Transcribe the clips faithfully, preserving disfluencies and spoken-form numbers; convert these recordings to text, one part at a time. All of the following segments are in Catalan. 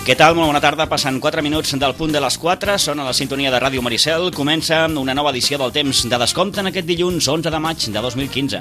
Què tal? Molt bona tarda. Passen quatre minuts del punt de les quatre. Són a la sintonia de Ràdio Maricel. Comença una nova edició del Temps de Descompte en aquest dilluns onze de maig de dos mil quinze.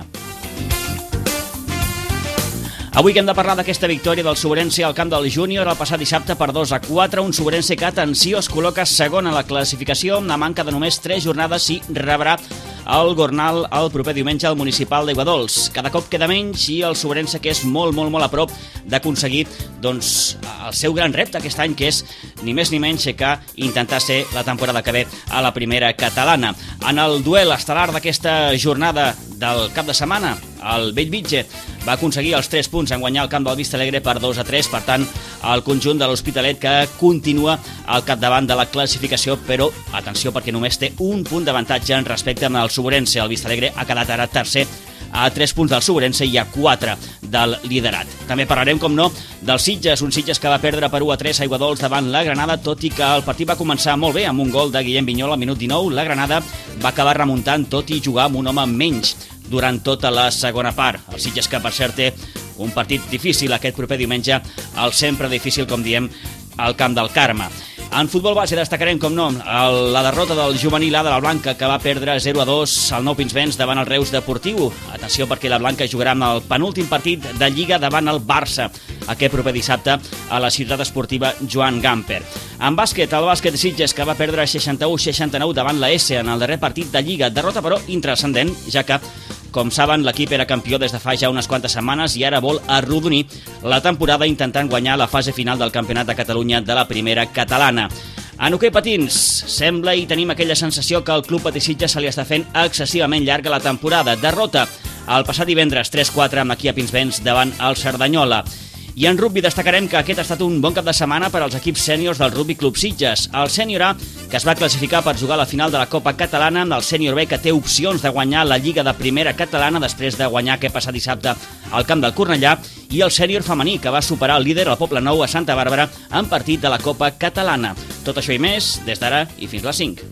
Avui que hem de parlar d'aquesta victòria del Sobrense al camp del Júnior el passat dissabte per dos a quatre, un Sobrense que, atenció, es col·loca segon a la classificació amb la manca de només tres jornades i rebrà el Gornal el proper diumenge al Municipal d'Aiguadols. Cada cop queda menys i el Sobrense, que és molt, molt, molt a prop d'aconseguir doncs, el seu gran repte aquest any, que és ni més ni menys que intentar ser la temporada que ve a la primera catalana. En el duel estel·lar d'aquesta jornada del cap de setmana, el Bellvitge va aconseguir els tres punts en guanyar el camp del Vistalegre per dos a tres, per tant, el conjunt de l'Hospitalet que continua al capdavant de la classificació, però atenció perquè només té un punt d'avantatge en respecte al Sobrense. El Vistalegre ha quedat ara tercer a tres punts del Sobrense i a quatre del liderat. També parlarem, com no, dels Sitges, un Sitges que va perdre per u a tres a Aiguadols davant la Granada, tot i que el partit va començar molt bé amb un gol de Guillem Vinyol al minut dinou. La Granada va acabar remuntant, tot i jugar amb un home menys durant tota la segona part. El Sitges, que per cert té un partit difícil aquest proper diumenge, el sempre difícil, com diem, al Camp del Carme. En futbol base destacarem, com no, el, la derrota del juvenil A de la Blanca, que va perdre zero a dos al Nou Pinsbens davant el Reus Deportiu. Atenció, perquè la Blanca jugarà amb el penúltim partit de Lliga davant el Barça aquest proper dissabte a la ciutat esportiva Joan Gamper. En bàsquet, el bàsquet Sitges, que va perdre seixanta-u a seixanta-nou davant la S en el darrer partit de Lliga. Derrota, però, intranscendent, ja que, com saben, l'equip era campió des de fa ja unes quantes setmanes i ara vol arrodonir la temporada intentant guanyar la fase final del Campionat de Catalunya de la primera catalana. En hoquei patins, sembla i tenim aquella sensació que el Club Patí Sitges se li està fent excessivament llarga la temporada. Derrota el passat divendres tres a quatre amb aquí a Pinsbens davant el Cerdanyola. I en rugby destacarem que aquest ha estat un bon cap de setmana per als equips sèniors del Rugby Club Sitges. El sènior A, que es va classificar per jugar a la final de la Copa Catalana, amb el sènior B, que té opcions de guanyar la Lliga de Primera Catalana després de guanyar aquest passat dissabte al camp del Cornellà, i el sènior femení, que va superar el líder, el Poblenou, a Santa Bàrbara, en partit de la Copa Catalana. Tot això i més, des d'ara i fins les cinc.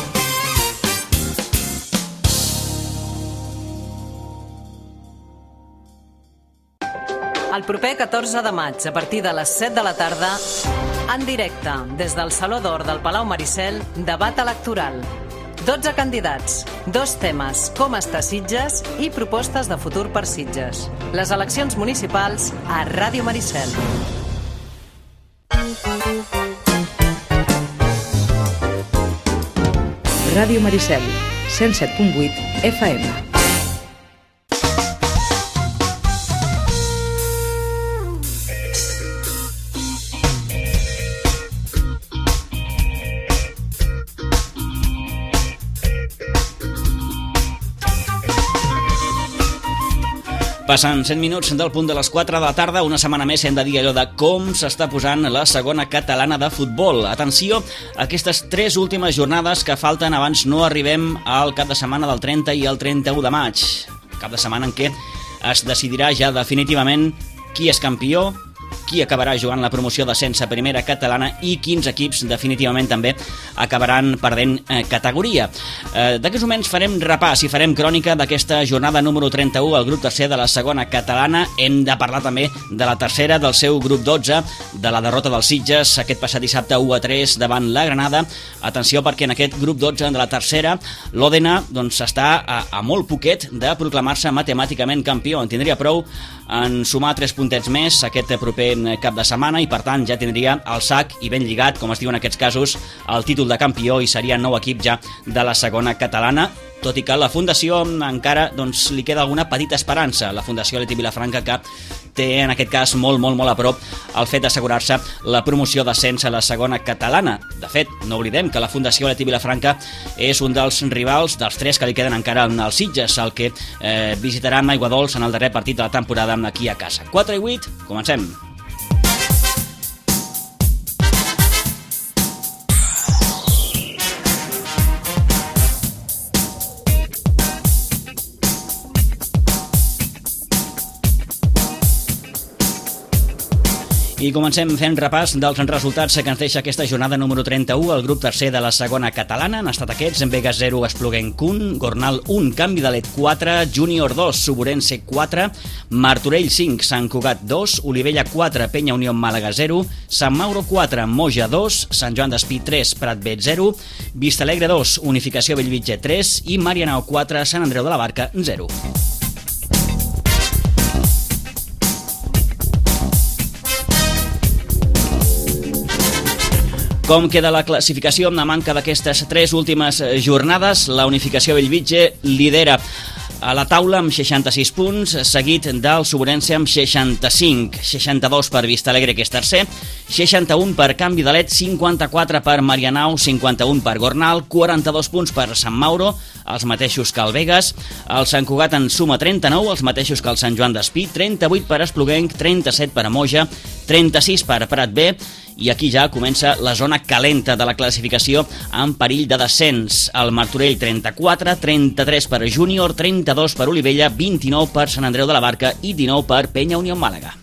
El proper catorze de maig, a partir de les set de la tarda, en directe, des del Saló d'Or del Palau Maricel, debat electoral. dotze candidats, dos temes, com està Sitges i propostes de futur per Sitges. Les eleccions municipals a Ràdio Maricel. Ràdio Maricel, cent set punt vuit F M. Passen cent minuts del punt de les quatre de la tarda. Una setmana més hem de dir allò de com s'està posant la segona catalana de futbol. Atenció a aquestes tres últimes jornades que falten abans no arribem al cap de setmana del trenta i el trenta-u de maig. Cap de setmana en què es decidirà ja definitivament qui és campió, qui acabarà jugant la promoció d'ascens a primera catalana i quins equips definitivament també acabaran perdent eh, categoria. Eh, D'aquests moments farem repàs i farem crònica d'aquesta jornada número trenta-u al grup tercer de la segona catalana. Hem de parlar també de la tercera del seu grup dotze, de la derrota dels Sitges aquest passat dissabte u a tres davant la Granada. Atenció, perquè en aquest grup dotze de la tercera l'Òdena doncs, està a, a molt poquet de proclamar-se matemàticament campió. En tindria prou en sumar tres puntets més aquest proper cap de setmana i, per tant, ja tindria el sac i ben lligat, com es diu en aquests casos, el títol de campió i seria nou equip ja de la segona catalana, tot i que la Fundació encara doncs, li queda alguna petita esperança. La Fundació Leti Vilafranca, que té en aquest cas molt, molt, molt a prop el fet d'assegurar-se la promoció d'ascens a la segona catalana. De fet, no oblidem que la Fundació Leti Vilafranca és un dels rivals dels tres que li queden encara als Sitges, el que eh, visitaran Aiguadols en el darrer partit de la temporada aquí a casa. quatre i vuit, comencem. I comencem fent repàs dels resultats que ens deixa aquesta jornada número trenta-u. El grup tercer de la segona catalana han estat aquests: Envegas zero, Espluguenc un, Gornal un, Canvi de Let quatre, Júnior dos, Suburense quatre, Martorell cinc, Sant Cugat dos, Olivella quatre, Penya Unió Màlaga zero, Sant Mauro quatre, Moja dos, Sant Joan d'Espí tres, Pratbet zero, Vistalegre dos, Unificació Bellvitge tres i Marianao quatre, Sant Andreu de la Barca zero. Com queda la classificació amb la manca d'aquestes tres últimes jornades? La Unificació Bellvitge lidera a la taula amb seixanta-sis punts, seguit del Suburense amb seixanta-cinc, seixanta-dos per Vistalegre, que és tercer, seixanta-un per Canvi de Let, cinquanta-quatre per Marianao, cinquanta-un per Gornal, quaranta-dos punts per Sant Mauro, els mateixos que el Vegas, el Sant Cugat en suma trenta-nou, els mateixos que el Sant Joan d'Espí, trenta-vuit per Espluguenc, trenta-set per Moja, trenta-sis per Pratbet, i aquí ja comença la zona calenta de la classificació amb perill de descens. El Martorell trenta-quatre, trenta-tres per Júnior, trenta-dos per Olivella, vint-i-nou per Sant Andreu de la Barca i dinou per Penya Unió Màlaga.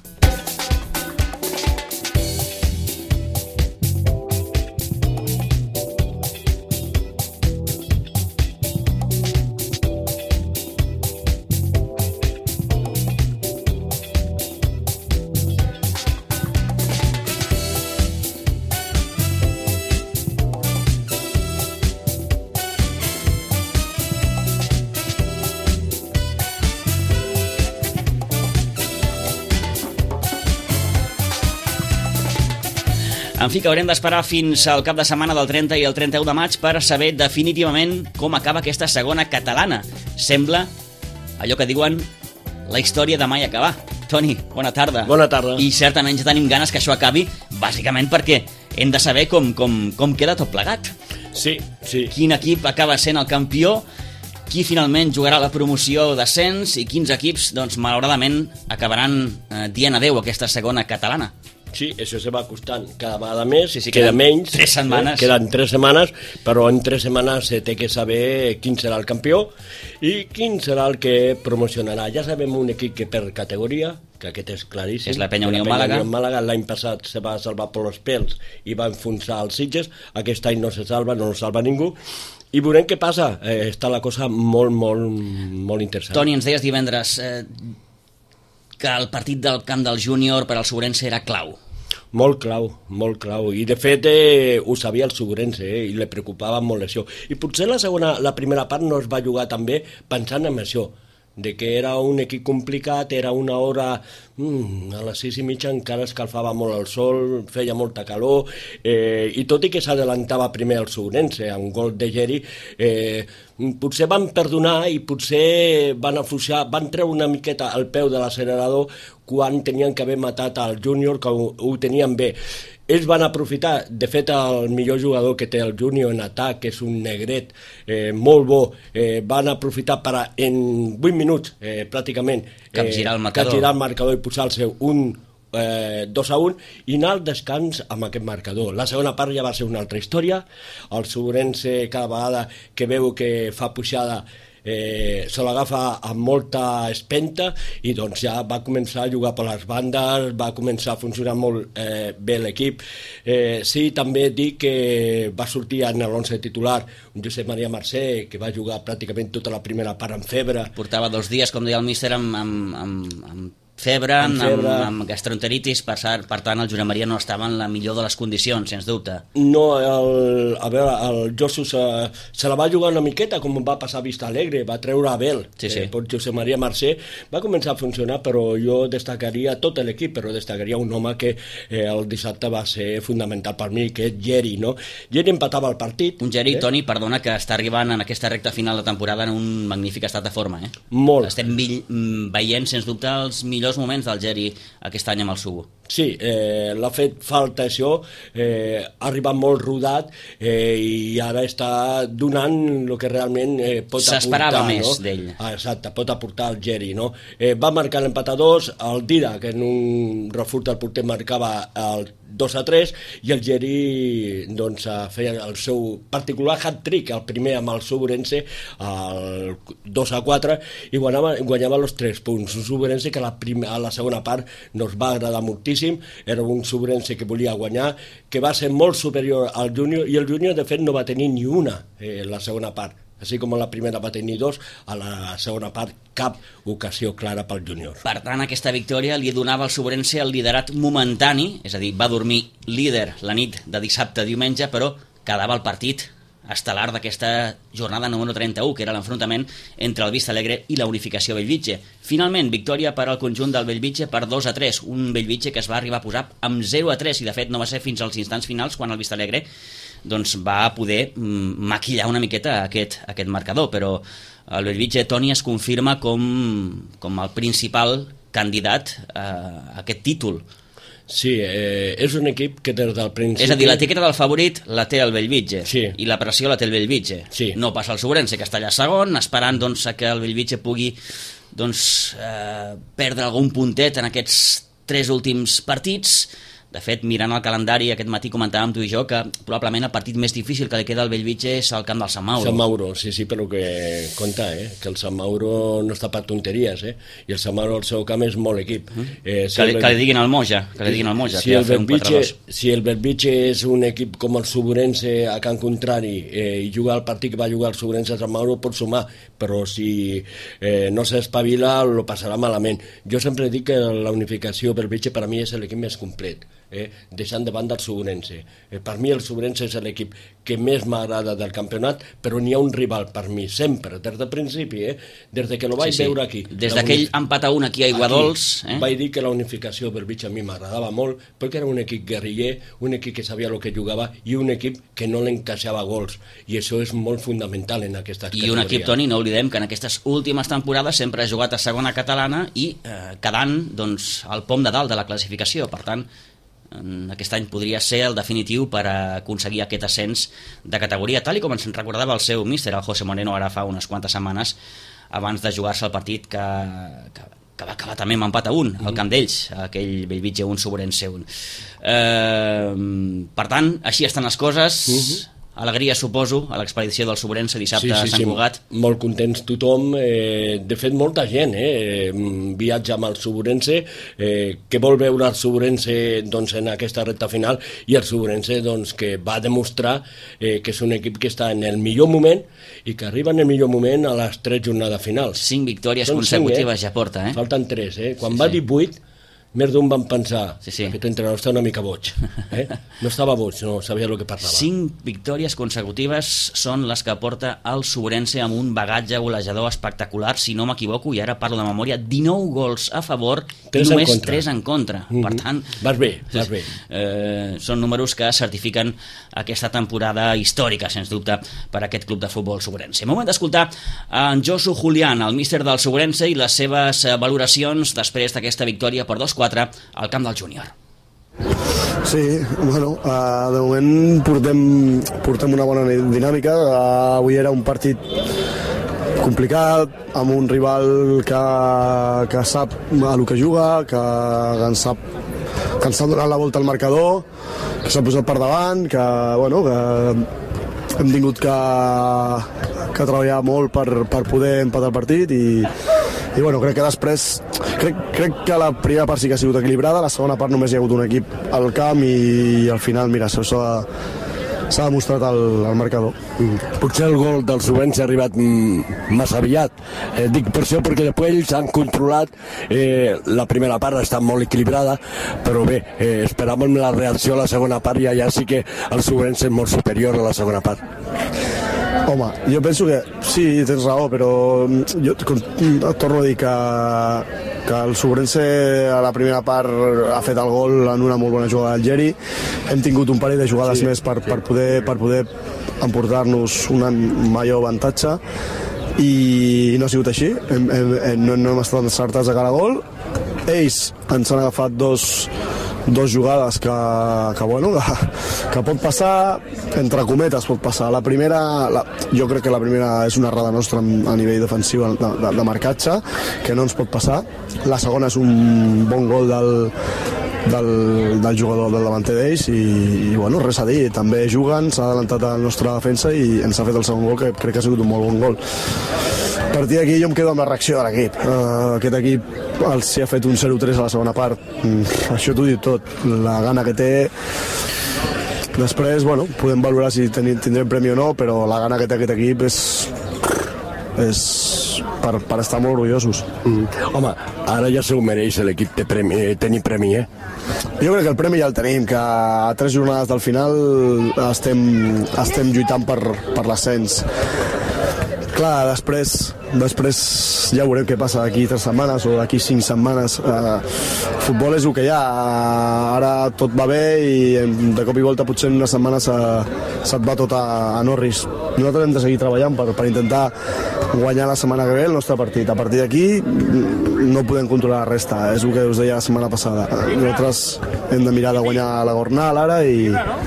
En fi, que haurem d'esperar fins al cap de setmana del trenta i el trenta-u de maig per saber definitivament com acaba aquesta segona catalana. Sembla allò que diuen la història de mai acabar. Toni, bona tarda. Bona tarda. I certament ja tenim ganes que això acabi, bàsicament perquè hem de saber com, com, com queda tot plegat. Sí, sí. Quin equip acaba sent el campió, qui finalment jugarà la promoció d'ascens i quins equips, doncs, malauradament, acabaran eh, dient adeu a aquesta segona catalana. Sí, això se va costant cada vegada més, sí, sí, queda menys. Tres setmanes. Eh? Queden tres setmanes, però en tres setmanes se té que saber quin serà el campió i quin serà el que promocionarà. Ja sabem un equip que per categoria, que aquest és claríssim. És la Penya Unió Màlaga. Màlaga. L'any passat se va salvar per els pèls i va enfonsar els Sitges. Aquest any no se salva, no el salva ningú. I veurem què passa. Eh, està la cosa molt, molt, molt interessant. Toni, ens deies divendres eh, que el partit del camp del Júnior per al Suburense era clau. Molt clau, molt clau. I de fet eh, ho sabia el Suburense eh, i li preocupava molt això. I potser la segona, la primera part no es va jugar també pensant en això, de que era un equip complicat, era una hora, mm, a les sis i mitja encara escalfava molt el sol, feia molta calor, eh, i tot i que s'adelantava primer el Suburense, amb gol de Geri, eh, potser van perdonar i potser van afluixar, van treure una miqueta el peu de l'accelerador quan tenien que haver matat al Júnior, que ho, ho tenien bé. Ells van aprofitar, de fet el millor jugador que té el Júnior en atac, que és un negret eh, molt bo, eh, van aprofitar per a, en vuit minuts eh, pràcticament eh, capgirar el marcador. capgirar el marcador i posar-se un eh, dos a un i anar al descans amb aquest marcador. La segona part ja va ser una altra història. El Suburense cada vegada que veu que fa puixada Eh, se l'agafa amb molta espenta i doncs ja va començar a jugar per les bandes, va començar a funcionar molt eh, bé l'equip. Eh, sí, també dic que va sortir en l'onze titular un Josep Maria Mercè, que va jugar pràcticament tota la primera part amb febre. Portava dos dies, com deia el míster, amb, amb, amb, amb febre, amb, febre. amb, amb gastroenteritis, per, per tant el Josep Maria no estava en la millor de les condicions, sens dubte. No, el, a veure, el Josu se, se la va jugar una miqueta, com va passar a Vistalegre, va treure Abel, sí, sí. Eh, per Josep Maria Mercè, va començar a funcionar, però jo destacaria tot l'equip, però destacaria un home que eh, el dissabte va ser fundamental per mi, que és Geri, no? Geri empatava el partit. Un Geri, eh? Toni, perdona, que està arribant en aquesta recta final de temporada en un magnífic estat de forma, eh? Molt. Estem veient, sens dubte, els millors moments del Geri aquest any amb el Subu. Sí, eh, l'ha fet falta això, eh, ha arribat molt rodat eh, i ara està donant el que realment eh, pot aportar. S'esperava més no? d'ell. Ah, exacte, pot aportar el Geri, no? Eh, va marcar l'empat a dos, el Dira, que en un refurt del porter marcava el dos a tres, i el Geri doncs, feia el seu particular hat-trick, el primer amb el Subrense, el dos a quatre, i guanyava, guanyava els tres punts. Un Subrense que a la, primer, a la segona part nos va agradar moltíssim, era un Subrense que volia guanyar, que va ser molt superior al Júnior, i el Júnior de fet no va tenir ni una eh, en la segona part. Així com a la primera va tenir dos, a la segona part cap ocasió clara pel Júnior. Per tant, aquesta victòria li donava al Subrense el liderat momentani, és a dir, va dormir líder la nit de dissabte a diumenge, però quedava el partit estel·lar d'aquesta jornada número trenta-u, que era l'enfrontament entre el Vista Alegre i la Unificació Bellvitge. Finalment, victòria per al conjunt del Bellvitge per dos a tres, un Bellvitge que es va arribar a posar amb zero a tres, i de fet no va ser fins als instants finals quan el Vista Alegre doncs, va poder maquillar una miqueta aquest, aquest marcador, però el Bellvitge, Toni, es confirma com, com el principal candidat a aquest títol. Sí, eh, és un equip que des del principi... És a dir, l'etiqueta del favorit la té el Bellvitge, sí, i la pressió la té el Bellvitge. Sí. No passa el Subrense, que està allà segon, esperant doncs, que el Bellvitge pugui doncs, eh, perdre algun puntet en aquests tres últims partits. De fet, mirant el calendari, aquest matí comentàvem tu i jo que probablement el partit més difícil que li queda al Bellvitge és el camp del Sant Mauro. Sant Mauro, sí, sí, però que compta, eh? que el Sant Mauro no està per tonteries, eh? i el Sant Mauro, el seu camp, és molt equip. Uh -huh. eh, si que, li, el... que li diguin al Moja, que li diguin al Moja, si que el, va fer un quatre dos. Si el Bellvitge és un equip com el Subrense a Can Contrari eh, i juga el partit que va jugar el Subrense a Sant Mauro, pot sumar, però si eh, no s'espavila, lo passarà malament. Jo sempre dic que la Unificació Bellvitge per a mi és l'equip més complet. Eh, deixant de banda el Subrense. Eh, per mi el Subrense és l'equip que més m'agrada del campionat, però n'hi ha un rival per mi, sempre, des del principi, eh, des de que lo vaig sí, sí. veure aquí. Des d'aquell unif... empat a un aquí a Aiguadols... Eh? Vaig dir que la Unificació Bellvitge a mi m'agradava molt, perquè era un equip guerriller, un equip que sabia el que jugava i un equip que no l'encaixava gols, i això és molt fundamental en aquesta categoria. I un equip, Toni, no oblidem que en aquestes últimes temporades sempre ha jugat a segona catalana i eh, quedant doncs, al pom de dalt de la classificació, per tant aquest any podria ser el definitiu per aconseguir aquest ascens de categoria, tal i com ens recordava el seu míster, el José Moreno, ara fa unes quantes setmanes abans de jugar-se el partit que, que, que va acabar també amb empat a un al camp d'ells, aquell Bellvitge un, Subrense un. Eh, per tant, així estan les coses. uh-huh. Alegria, suposo, a l'expedició del Subrense dissabte sí, sí, a Sant Cugat. Sí, molt contents tothom. Eh, de fet, molta gent eh, viatja amb el Subrense, eh, que vol veure el Subrense doncs, en aquesta recta final, i el Subrense doncs, que va demostrar eh, que és un equip que està en el millor moment i que arriba en el millor moment a les tres jornades finals. Cinc victòries Són consecutives cinc, eh? Ja porta. Eh? Falten tres. Eh? Quan sí, va dir vuit, més d'un van pensar sí, sí. aquest entrenador està una mica boig. Eh? No estava boig, no sabia el que parlava. Cinc victòries consecutives són les que porta el Subrense amb un bagatge golejador espectacular, si no m'equivoco, i ara parlo de memòria, dinou gols a favor i només tres en contra. Mm-hmm. Per tant, vas bé, vas bé. Eh, són números que certifiquen aquesta temporada històrica, sens dubte, per a aquest club de futbol Subrense. Moment d'escoltar en Josu Julián, el míster del Subrense, i les seves valoracions després d'aquesta victòria per dos quatre al camp del Júnior. Sí, bueno, uh, de moment portem, portem una bona dinàmica. Uh, avui era un partit complicat, amb un rival que, que sap a lo que juga, que ens sap, que ens ha donat la volta al marcador, que s'ha posat per davant, que, bueno, que hem tingut que, que treballar molt per, per poder empatar el partit i i bueno, crec que després crec, crec que la primera part sí que ha sigut equilibrada, la segona part només hi ha hagut un equip al camp i al final, mira, s'ha s'ha demostrat el, el marcador. Mm. Potser el gol del Subrense ha arribat mm, massa aviat, eh, dic per això perquè després ells han controlat, eh, la primera part ha estat molt equilibrada, però bé, eh, esperàvem la reacció a la segona part i allà sí que el Subrense és molt superior a la segona part. Home, jo penso que sí, tens raó, però jo torno a dir que, que el Subrense a la primera part ha fet el gol en una molt bona jugada del Geri. Hem tingut un parell de jugades sí, més per, per, poder, per poder emportar-nos un major avantatge i no ha sigut així. Hem, hem, no, no hem estat encertats a cara gol. Ells ens han agafat dos dos jugades que, que, bueno, que, que pot passar, entre cometes pot passar. La primera, la, jo crec que la primera és una errada nostra a nivell defensiu de, de, de marcatge, que no ens pot passar. La segona és un bon gol del, del, del jugador del davanter d'ells i, i bueno, res a dir, també juguen, s'ha adelantat a la nostra defensa i ens ha fet el segon gol, que crec que ha sigut un molt bon gol. A partir d'aquí jo em quedo amb la reacció de l'equip. Uh, aquest equip els ha fet un zero tres a la segona part, mm, això t'ho diu tot, la gana que té. Després, bueno, podem valorar si tindrem premi o no, però la gana que té aquest equip és, és per, per estar molt orgullosos. Mm. Home, ara ja s'ho mereix l'equip de premi, tenir premi, eh? Jo crec que el premi ja el tenim, que a tres jornades del final estem, estem lluitant per, per l'ascens. Clar, després, després ja veurem què passa d'aquí tres setmanes o d'aquí cinc setmanes. Uh, futbol és el que hi ha, uh, ara tot va bé i de cop i volta potser en una setmana se, se't va tot a, a Norris. Nosaltres hem de seguir treballant per, per intentar guanyar la setmana que ve el nostre partit. A partir d'aquí no podem controlar la resta, és el que us deia la setmana passada. Nosaltres hem de mirar de guanyar la Gornal ara i,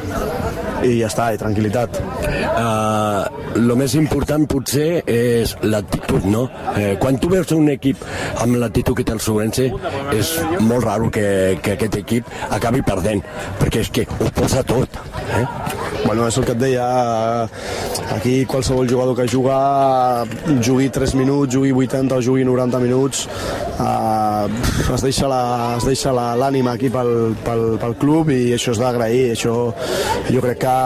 i ja està, i tranquil·litat. Uh, el més important potser és l'actitud, no? Eh, quan tu veus un equip amb l'actitud que té el Sobrense, és molt raro que, que aquest equip acabi perdent, perquè és que ho posa tot. Eh? Bueno, és el que et deia, aquí qualsevol jugador que juga jugui tres minuts, jugui vuitanta o jugui noranta minuts, uh, es deixa la, es deixa la, l'ànima aquí pel, pel, pel club i això és d'agrair. Això jo crec que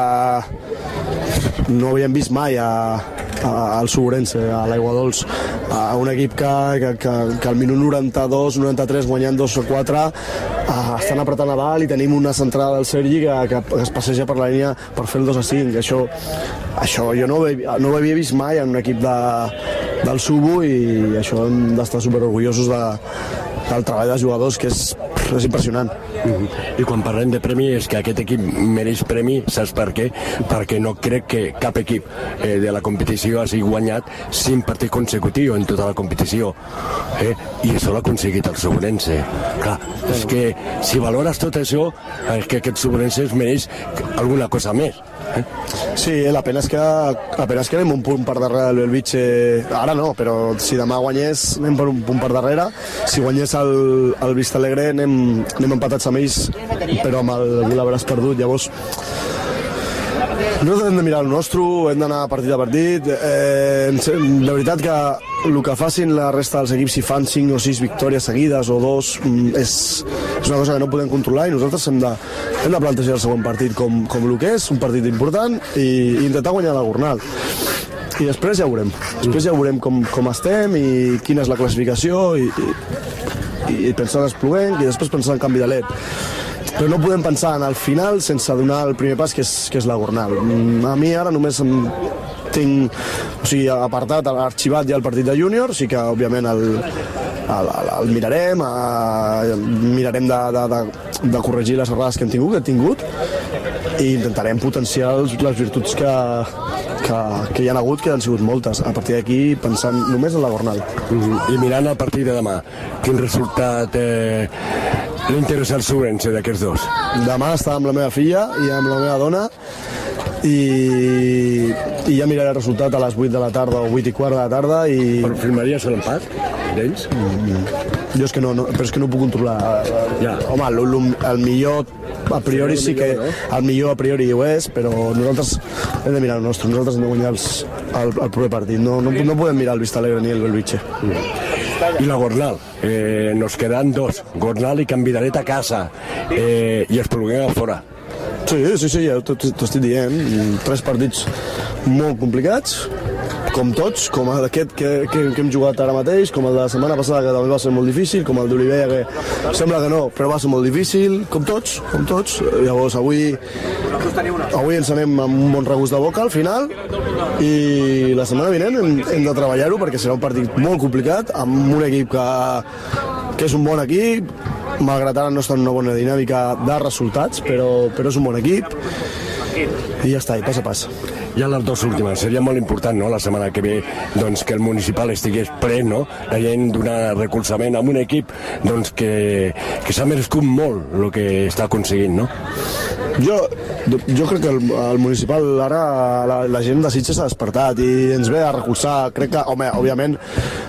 no havíem vist mai a, a, al Sobrense, a l'Aigua Dols, a un equip que, que, que, que al minut noranta-dos noranta-tres guanyant dos o quatre uh, estan apretant a dalt i tenim una centrada del Sergi que, que, que es passeja per la línia per fer el dos a cinc. Això, això jo no ho, no ho havia vist mai en un equip de, del Subo i això hem d'estar superorgullosos de, del treball dels jugadors, que és, és impressionant. I quan parlem de premi és que aquest equip mereix premi, saps per què? Perquè no crec que cap equip eh, de la competició hagi guanyat cinc partits consecutius en tota la competició, eh? I això l'ha aconseguit el Sobrense. Clar, és que si valores tot això, és que aquest Sobrense es mereix alguna cosa més. Eh? Sí, la pena és que la pena és que anem un punt per darrere del Belvitge, ara no, però si demà guanyés anem per un punt per darrere, si guanyés el, el Vistalegre anem, anem empatats amb ells, però amb el Vilabràs perdut. Llavors nosaltres hem de mirar el nostre, hem d'anar partit a partit. Eh, de veritat que el que facin la resta dels equips, si fan cinc o sis victòries seguides o dos, és, és una cosa que no podem controlar i nosaltres hem de, hem de plantejar el següent partit com, com el que és, un partit important i, i intentar guanyar la Gornal. I després ja veurem, després ja veurem com, com estem i quina és la classificació i, i, i pensar en Espluguenc i després pensar en canvi de L E D. Però no podem pensar en el final sense donar el primer pas, que és, que és la Gornal. A mi ara només em tinc, o sigui, apartat, arxivat ja el partit de júnior, sí que òbviament el, el, el, el mirarem, a, mirarem de, de, de, de corregir les errades que hem tingut, que hem tingut, i intentarem potenciar els, les virtuts que, que, que hi ha hagut, que han sigut moltes. A partir d'aquí, pensant només en la Gornal. I mirant el partit de demà, quin resultat eh, li interessa el Sobrense d'aquests dos? Demà està amb la meva filla i amb la meva dona i, i ja miraré el resultat a les vuit de la tarda o vuit i quart de la tarda i... Però firmaries l'empat d'ells? Mm, jo és que no, no, però és que no ho puc controlar. Ja. Home, el, el millor a priori sí que el millor a priori ho és, però nosaltres hem de mirar el nostre, nosaltres hem de guanyar els, el, el proper partit, no, no, no podem mirar el Vistalegre ni el Belvitge. I la Gornal, eh, nos quedan dos, Gornal i Canvidalet a casa, eh, i Espluguenc a fora. Sí, sí, sí, ja t'ho estic dient, tres partits molt complicats, com tots, com aquest que, que, que hem jugat ara mateix, com el de la setmana passada, que també va ser molt difícil, com el d'Olivella, que sembla que no, però va ser molt difícil, com tots, com tots. Llavors, avui, avui ens anem amb un bon regust de boca al final, i la setmana vinent hem, hem de treballar-ho, perquè serà un partit molt complicat, amb un equip que, que és un bon equip, malgrat ara no està en una bona dinàmica de resultats, però, però és un bon equip, i ja està, i pas a pas. Ja les dues últimes, seria molt important, no?, la setmana que ve, doncs, que el municipal estigués ple, no?, la gent donar recolzament a un equip, doncs, que, que s'ha merescut molt el que està aconseguint, no? Jo, jo crec que el, el municipal ara la, la gent de Sitges s'ha despertat i ens ve a recolzar. Crec que, home, òbviament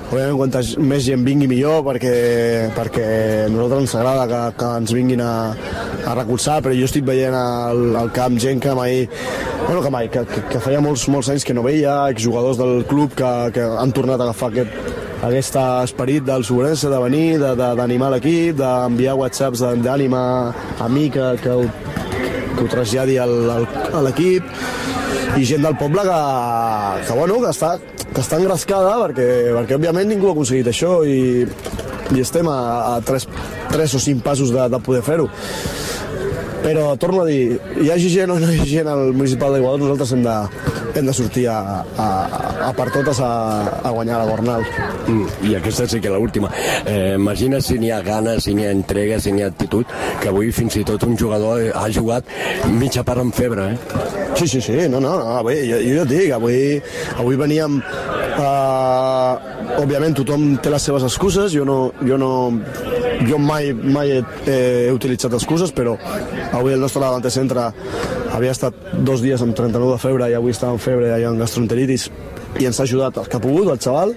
òbviament quanta més gent vingui millor, perquè, perquè a nosaltres ens agrada que, que ens vinguin a, a recolzar, però jo estic veient al, al camp gent que mai, bueno, que mai, que, que, que feia molts, molts anys que no veia, exjugadors del club que, que han tornat a agafar aquest, aquest esperit del Sobrense, de venir, d'animar l'equip, d'enviar whatsapps d'ànima a mi que, que, ho, que ho traslladi al, al, a l'equip, i gent del poble que, que, bueno, que està que està engrescada perquè, perquè òbviament ningú ha aconseguit això i, i estem a, a tres, tres o cinc passos de, de poder fer-ho. Però torno a dir, hi hagi gent o no hi hagi gent al municipal d'Igualada, nosaltres hem de, hem de sortir a, a, a per totes a, a guanyar la Gornal. Mm, I aquesta sí que l'última. Eh, imagina si n'hi ha ganes, si n'hi ha entrega, si n'hi ha actitud, que avui fins i tot un jugador ha jugat mitja part amb febre, eh? Sí, sí, sí, no, no, no avui, jo, jo et dic, avui, avui veníem, eh, òbviament tothom té les seves excuses, jo no, jo no, jo mai, mai he, he utilitzat excuses, però avui el nostre davanter centre havia estat dos dies amb trenta-nou de febre i avui estava amb febre i amb gastroenteritis i ens ha ajudat el que ha pogut, el xaval.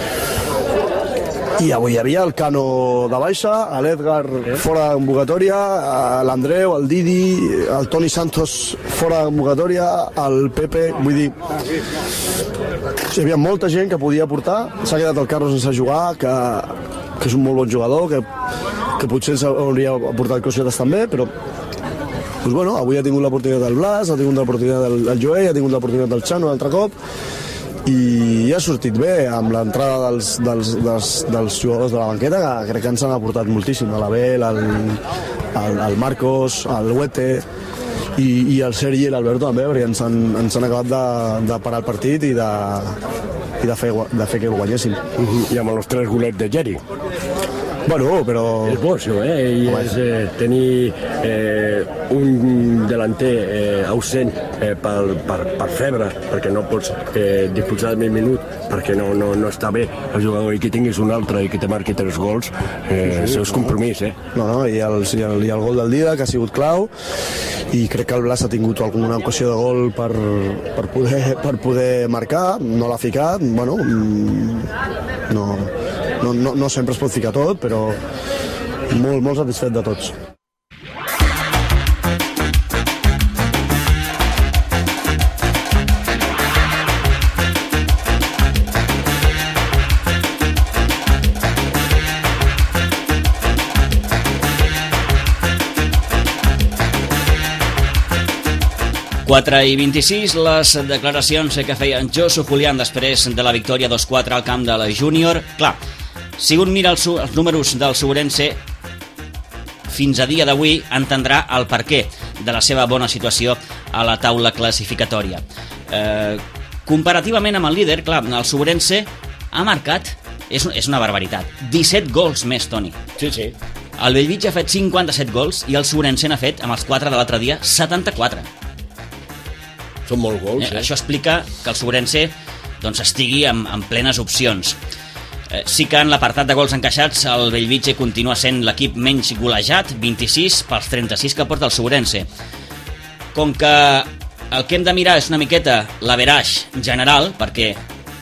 I avui hi havia el Cano de baixa, l'Edgar fora de convocatòria, l'Andreu, el Didi, el Toni Santos fora de convocatòria, el Pepe, vull dir... Hi havia molta gent que podia portar, s'ha quedat el Carlos sense jugar, que, que és un molt bon jugador, que, que potser ens hauria portat coses també, però pues bueno, avui ha tingut l'oportunitat del Blas, ha tingut l'oportunitat del, del Joel, ha tingut l'oportunitat del Xano altre cop, i ha sortit bé amb l'entrada dels, dels, dels, dels jugadors de la banqueta, que crec que ens han aportat moltíssim, l'Abel, el, el, el Marcos, el Huete i, i el Sergi i l'Alberto també, perquè ens han, ens han acabat de, de parar el partit i de, i de, fer, de fer que ho guanyéssim. Uh-huh. I amb els tres golets de Geri. Bueno, però... És bo, això, eh? I és eh, tenir eh, un delanter eh, ausent eh, per, per, per febre, perquè no pots eh, disposar de mil minuts, perquè no, no, no està bé el jugador, i que tinguis un altre i que te marqui tres gols, eh, això és compromís, eh? No, no, i el, i, el, i el gol del Dida, que ha sigut clau, i crec que el Blas ha tingut alguna ocasió de gol per, per, poder, per poder marcar, no l'ha ficat, bueno, no... No, no, no sempre es pot ficar tot, però molt, molt satisfet de tots. quatre i vint-i-sis, les declaracions que feia Josu Julián després de la victòria dos quatre al camp de la Júnior. Clar, si un mira els, els números del Sobrense, fins a dia d'avui entendrà el perquè de la seva bona situació a la taula classificatòria. Eh, comparativament amb el líder, clar, el Sobrense ha marcat, és, és una barbaritat, disset gols més, Toni. Sí, sí. El Bellvitge ha fet cinquanta-set gols i el Sobrense n'ha fet, amb els quatre de l'altre dia, setanta-quatre. Són molt gols, eh? eh? Això explica que el Sobrense doncs, estigui amb, amb plenes opcions. Eh, sí que en l'apartat de gols encaixats el Bellvitge continua sent l'equip menys golejat, vint-i-sis pels trenta-sis que porta el Sobrense. Com que el que hem de mirar és una miqueta l'averaix general, perquè...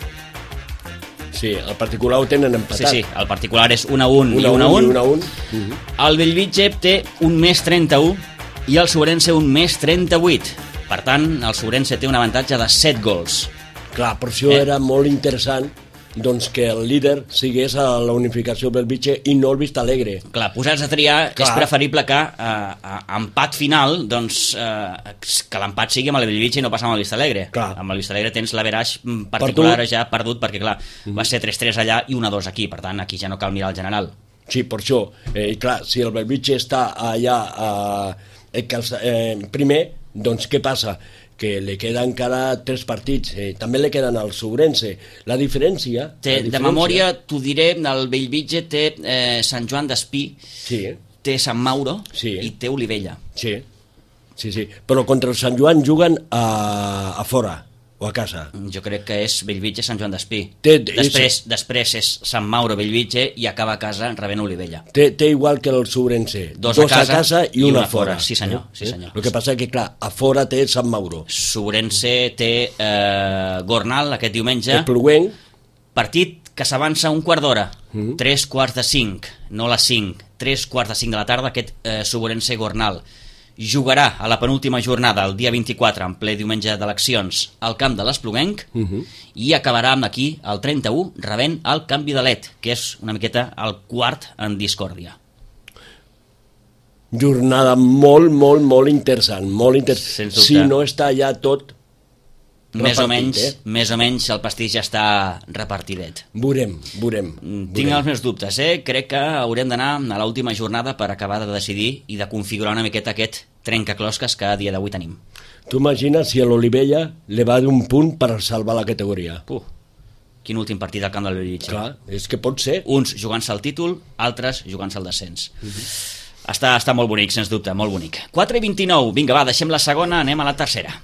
Sí, el particular ho tenen empatat. Sí, sí, el particular és un a un i un a un. Uh-huh. El Bellvitge té un més trenta-u i el Sobrense un més trenta-vuit. Per tant, el Sobrense té un avantatge de set gols. Clar, per això eh? era molt interessant doncs, que el líder sigués a la unificació Bellvitge i no el Vista Alegre. Clar, posats a triar, Clar. és preferible que eh, a empat final, doncs, eh, que l'empat sigui amb el Bellvitge i no passar amb el Vista Alegre. Clar. Amb el Vista Alegre tens l'averaix particular perdut. ja perdut, perquè clar, mm-hmm. va ser tres tres allà i un a dos aquí, per tant, aquí ja no cal mirar el general. Sí, per això. Eh, clar, si el Bellvitge està allà eh, eh, primer, doncs què passa? Que li queden encara tres partits. Eh, també li queden al Sobrense. La diferència... Té, la diferència... De memòria, t'ho diré, el Bellvitge té eh, Sant Joan d'Espí, sí. té Sant Mauro sí. i té Olivella. Sí. sí, sí. Però contra el Sant Joan juguen a, a fora o a casa. Jo crec que és Bellvitge Sant Joan d'Espí. Té, després, és... després és Sant Mauro Bellvitge i acaba a casa rebent Olivella. Té, té igual que el Sobrense. Dos, Dos a, casa, a casa i, i una, una fora. fora. Sí senyor, sí senyor. El que passa és que, clar, a fora té Sant Mauro. Sobrense té eh, Gornal aquest diumenge. El Pluguenc. Partit que s'avança un quart d'hora, Mm. tres quarts de cinc, no les cinc, tres quarts de cinc de la tarda, aquest eh, Suborense Gornal. Jugarà a la penúltima jornada, el dia vint-i-quatre, en ple diumenge d'eleccions, al camp de l'Espluguenc, Mhm. i acabarà amb aquí, el trenta-u, rebent el canvi de L E D, que és una miqueta el quart en discòrdia. Jornada molt, molt, molt interessant, molt interessant. Sens dubte. Si no està ja tot Més o, repartit, menys, eh? més o menys el pastís ja està repartidet. Veurem, veurem. Tinc veurem. els meus dubtes, eh? Crec que haurem d'anar a l'última jornada per acabar de decidir i de configurar una miqueta aquest trencaclosques que a dia d'avui tenim. Tu imagines si a l'Olivella li va d'un punt per salvar la categoria. Puh, quin últim partit al camp de l'Olivella. Clar, és que pot ser. Uns jugant-se al títol, altres jugant-se al descens. Uh -huh. està, està molt bonic, sens dubte, molt bonic. quatre i vint-i-nou, vinga, va, deixem la segona, anem a la tercera.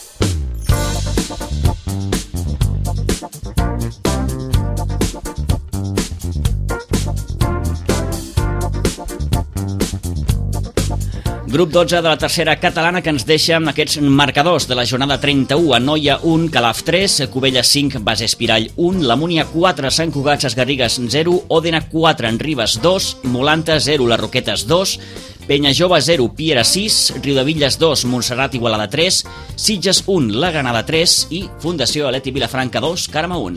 Grup dotze de la tercera catalana, que ens deixa amb aquests marcadors de la jornada trenta-u. Anoia un, Calaf tres, Cubelles cinc, Base Espirall un, La Múnia quatre, Sant Cugat Ses Garrigues zero, Òdena quatre, en Ribes dos, Molanta zero, Les Roquetes dos, Penyajove zero, Piera sis, Riudevilles dos, Montserrat Igualada tres, Sitges un, La Granada tres i Fundació Aleti Vilafranca dos, Carme un.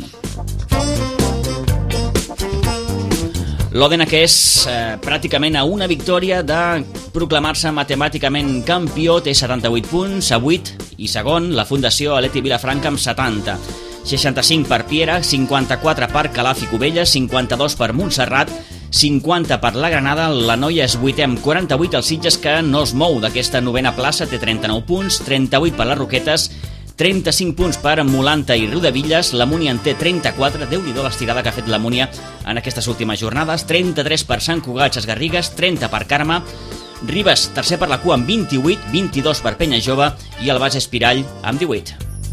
L'Òdena, que és eh, pràcticament a una victòria de proclamar-se matemàticament campió, té setanta-vuit punts, a vuit, i segon, la Fundació Aleti Vilafranca amb setanta. seixanta-cinc per Piera, cinquanta-quatre per Calaf i Cubelles, cinquanta-dos per Montserrat, cinquanta per la Granada, la Noia és vuitè amb quaranta-vuit, el Sitges, que no es mou d'aquesta novena plaça, té trenta-nou punts, trenta-vuit per les Roquetes, trenta-cinc punts per Molanta i Riudevilles, la Múnia en té trenta-quatre, Déu-n'hi-do l'estirada que ha fet la Múnia en aquestes últimes jornades, trenta-tres per Sant Cugat Ses Garrigues, trenta per Carme, Ribes tercer per la cua amb vint-i-vuit, vint-i-dos per Penyajove i el Bas Espirall amb divuit.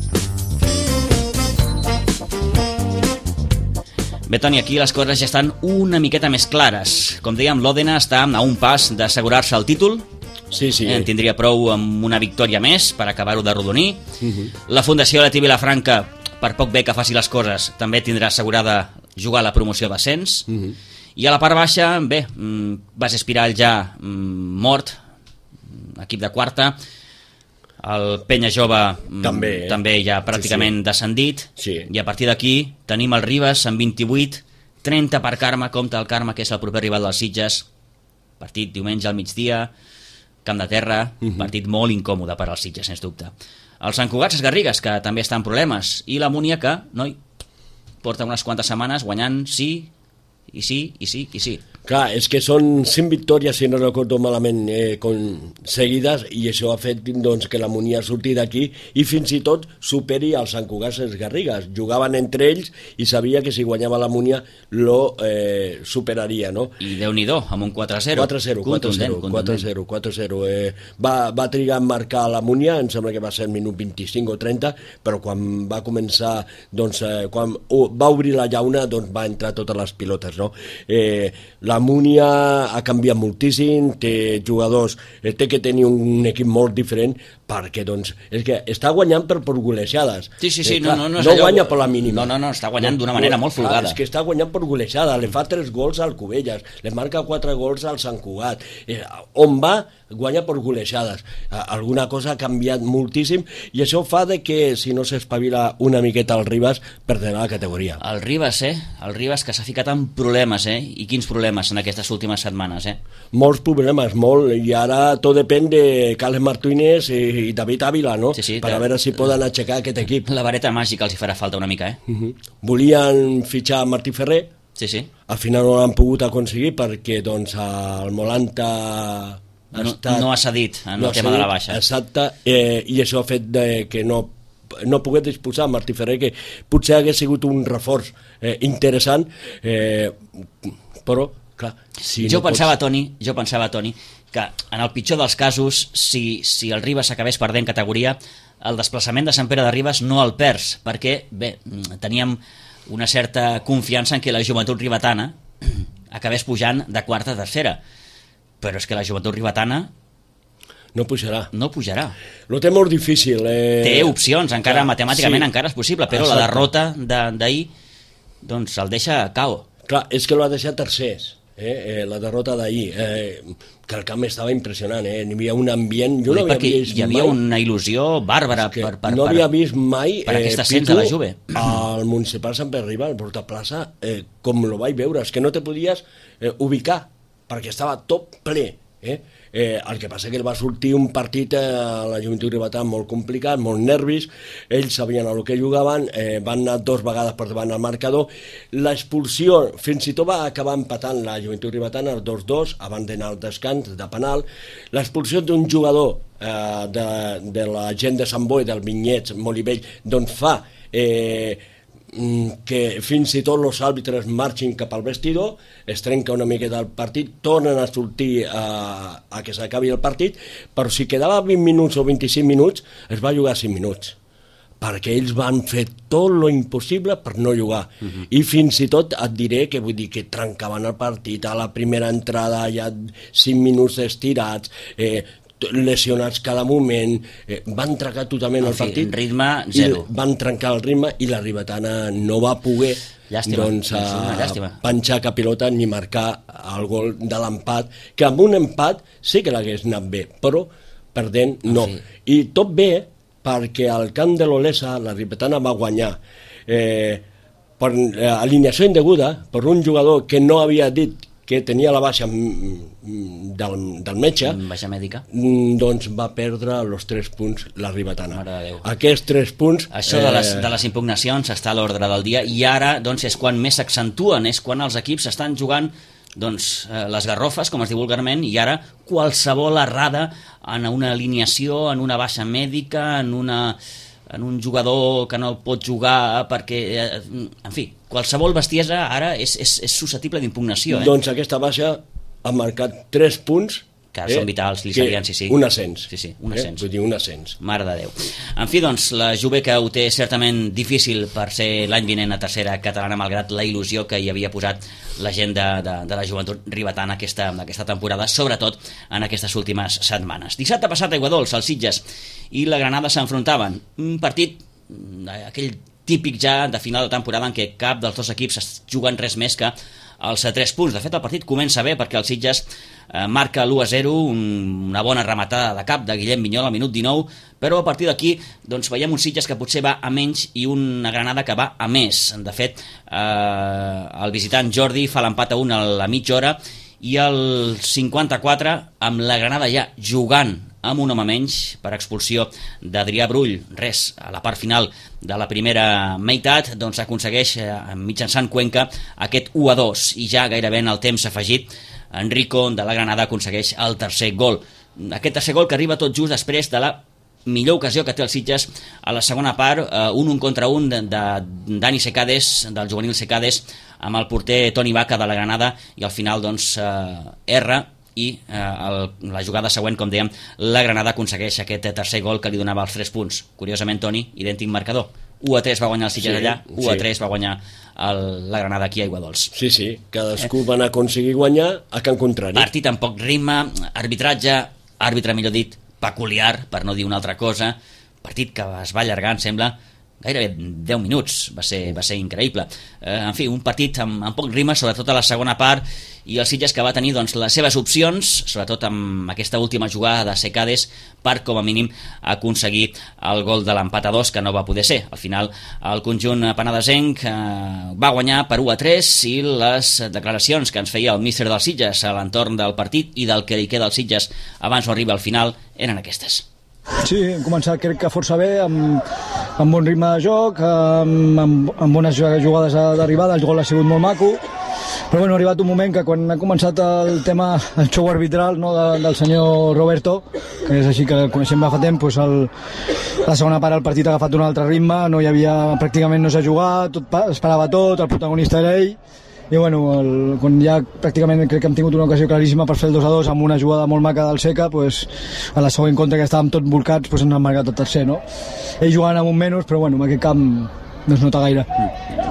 Bé, Toni, aquí les coses ja estan una miqueta més clares. Com dèiem, l'Òdena està a un pas d'assegurar-se el títol. Sí, sí. En tindria prou amb una victòria més per acabar-ho de rodonir. Uh -huh. La Fundació Aleti Vilafranca, per poc bé que faci les coses, també tindrà assegurada jugar a la promoció d'ascens. Uh -huh. I a la part baixa, bé, Bas Espirall ja mort, equip de quarta. El Penyajove també, eh? també ja pràcticament sí, sí. descendit. Sí. I a partir d'aquí tenim el Ribes amb vint-i-vuit, trenta per Carme, compta el Carme, que és el proper rival dels Sitges. Partit diumenge al migdia, camp de terra, uh -huh. partit molt incòmode per als Sitges, sens dubte. El Sant Cugat Ses Garrigues, que també està en problemes, i la Múnia, que, noi, porta unes quantes setmanes guanyant sí, i sí, i sí, i sí. Clar, és que són cinc victòries, si no recordo malament, eh, con... seguides, i això ha fet doncs, que la Múnia surti d'aquí i fins i tot superi el Sant Cugat Ses Garrigues. Jugaven entre ells i sabia que si guanyava la Múnia lo eh, superaria, no? I Déu-n'hi-do, amb un quatre a zero. quatre a zero, quatre a zero, quatre a zero, quatre a zero. Eh, va, va trigar a marcar la Múnia, em sembla que va ser el minut vint-i-cinc o trenta, però quan va començar, doncs, eh, quan uh, va obrir la llauna, doncs va entrar totes les pilotes, no? Eh, la Múnia ha canviat moltíssim, té jugadors, eh, té que tenir un equip molt diferent, perquè doncs, és que està guanyant per, per golejades. Sí, sí, sí, eh, no, clar, no, no, no és allò... guanya per la mínima. No, no, no, està guanyant d'una manera molt clar, folgada. És que està guanyant per golejada, li fa tres gols al Cubelles, li marca quatre gols al Sant Cugat. Eh, on va, guanya per golejades. Eh, alguna cosa ha canviat moltíssim i això fa de que, si no s'espavila una miqueta el Ribes, perdrà la categoria. El Ribes, eh? El Ribes, que s'ha ficat en problemes, eh? I quins problemes en aquestes últimes setmanes, eh? Molts problemes, molt, i ara tot depèn de Carles Martínez i, i David Ávila, no? Sí, sí, per que... a veure si poden aixecar aquest equip. La vareta màgica els hi farà falta una mica, eh? Uh -huh. Volien fitxar Martí Ferrer, sí, sí. Al final no l'han pogut aconseguir perquè doncs, el Molanta ha no, estat, no ha cedit en no el tema cedit, de la baixa. Exacte, eh, i això ha fet de que no no pogués disposar Martí Ferrer, que potser hagués sigut un reforç eh, interessant, eh, però clar, si jo no pensava, pots... Toni, jo pensava, Toni, que en el pitjor dels casos, si, si el Ribes s'acabés perdent categoria, el desplaçament de Sant Pere de Ribes no el perds, perquè, bé, teníem una certa confiança en que la joventut ribetana acabés pujant de quarta a tercera, però és que la joventut ribetana no pujarà. No pujarà. Lo té molt difícil. Eh... Té opcions, encara clar, matemàticament sí. encara és possible, però Exacte. La derrota d'ahir doncs el deixa a cao. Clar, és que l'ha deixat tercers. Eh, eh, la derrota d'ahir, eh, que el camp estava impressionant, eh? Hi havia un ambient, jo no havia vist hi havia mai, una il·lusió bàrbara per, per, no havia vist mai per eh, aquest ascens de la Juve al Municipal Sant Pere Riba, al Portaplaça, eh, com lo vaig veure, és que no te podies eh, ubicar, perquè estava tot ple, eh? Eh, el que passa que va sortir un partit eh, a la Joventut Ribetana molt complicat, molt nervis, ells sabien el que jugaven, eh, van anar dos vegades per davant al marcador, l'expulsió fins i tot va acabar empatant la Joventut Ribetana el dos dos abans d'anar al descans de penal, l'expulsió d'un jugador eh, de, de la gent de Sant Boi, del Vinyets, Molivell, doncs fa eh, que fins i tot els àrbitres marxin cap al vestidor, es trenca una miqueta el partit, tornen a sortir a, a que s'acabi el partit, però si quedava vint minuts o vint-i-cinc minuts es va jugar cinc minuts, perquè ells van fer tot lo impossible per no jugar, uh-huh. I fins i tot et diré que vull dir que trencaven el partit a la primera entrada, ja cinc minuts estirats, eh, lesionats cada moment, eh, van trencar totalment el partit, ritme zero, van trencar el ritme i la Ribetana no va poder llàstima, doncs, a penjar cap pilota ni marcar el gol de l'empat, que amb un empat sí que l'hagués anat bé, però perdent no, sí. I tot bé perquè al camp de l'Olesa la Ribetana va guanyar eh, per eh, alineació indeguda per un jugador que no havia dit que tenia la baixa del, del metge, baixa mèdica, doncs va perdre els tres punts la Ribetana. Mare de Déu. Aquests tres punts... Això de les, de les impugnacions està a l'ordre del dia i ara doncs, és quan més s'accentuen, és quan els equips estan jugant doncs, les garrofes, com es diu vulgarment, i ara qualsevol errada en una alineació, en una baixa mèdica, en una... en un jugador que no pot jugar perquè, en fi, qualsevol bestiesa ara és, és, és susceptible d'impugnació. Eh? Doncs aquesta baixa ha marcat tres punts que eh, són vitals, li serien, sí, sí. Un ascens. Sí, sí, un ascens. Eh? Vull dir, un ascens. Mare de Déu. En fi, doncs, la Juve que ho té certament difícil per ser l'any vinent a tercera catalana, malgrat la il·lusió que hi havia posat la gent de, de, de la Joventut Ribetana aquesta, aquesta temporada, sobretot en aquestes últimes setmanes. Dissabte passat a Aiguadols, els Sitges i la Granada s'enfrontaven. Un partit, aquell típic ja de final de temporada en què cap dels dos equips es juguen res més que els tres punts. De fet, el partit comença bé perquè el Sitges eh, marca l'u a zero, un, una bona rematada de cap de Guillem Vinyol al minut dinou, però a partir d'aquí doncs, veiem un Sitges que potser va a menys i una Granada que va a més. De fet, eh, el visitant Jordi fa l'empat a un a la mitja hora i el cinquanta-quatre amb la Granada ja jugant amb un home menys per expulsió d'Adrià Brull, res, a la part final de la primera meitat, doncs aconsegueix eh, mitjançant Cuenca aquest u a dos i ja gairebé en el temps afegit Enrico de la Granada aconsegueix el tercer gol. Aquest tercer gol que arriba tot just després de la millor ocasió que té el Sitges a la segona part, eh, un un contra un de, de Dani Secades, del juvenil Secades, amb el porter Toni Vaca de la Granada i al final doncs eh, erra i eh, el, la jugada següent, com dèiem, la Granada aconsegueix aquest tercer gol que li donava els tres punts. Curiosament, Toni, idèntic marcador. u a tres va guanyar el Sitges sí, allà, u a tres sí. Va guanyar el, la Granada aquí a Aiguadols. Sí, sí, cadascú eh. van aconseguir guanyar a Can Contrari. Partit amb poc ritme, arbitratge, àrbitre millor dit, peculiar, per no dir una altra cosa, partit que es va allargar, em sembla, gairebé deu minuts, va ser, va ser increïble. Eh, en fi, un partit amb, amb poc ritme, sobretot a la segona part, i el Sitges que va tenir doncs, les seves opcions, sobretot amb aquesta última jugada de Secades, per com a mínim aconseguir el gol de l'empat a dos, que no va poder ser. Al final, el conjunt penedesenc eh, va guanyar per u a tres i les declaracions que ens feia el míster del Sitges a l'entorn del partit i del que li queda al Sitges abans no arriba al final eren aquestes. Sí, hem començat crec que força bé, amb, amb bon ritme de joc, amb, amb, amb bones jugades d'arribada, el gol ha sigut molt maco, però bueno, ha arribat un moment que quan ha començat el tema, el xou arbitral no, de, del senyor Roberto, que és així que el coneixem fa temps, doncs el, la segona part el partit ha agafat un altre ritme, no hi havia, pràcticament no s'ha jugat, tot, es parava tot, el protagonista era ell, i bueno, el, quan ja pràcticament crec que hem tingut una ocasió claríssima per fer el dos a dos amb una jugada molt maca del Seca, pues, a la següent contra que estàvem tots volcats pues, ens han marcat el tercer, no? Ell jugant amb un menys, però bueno, en aquest camp no es nota gaire.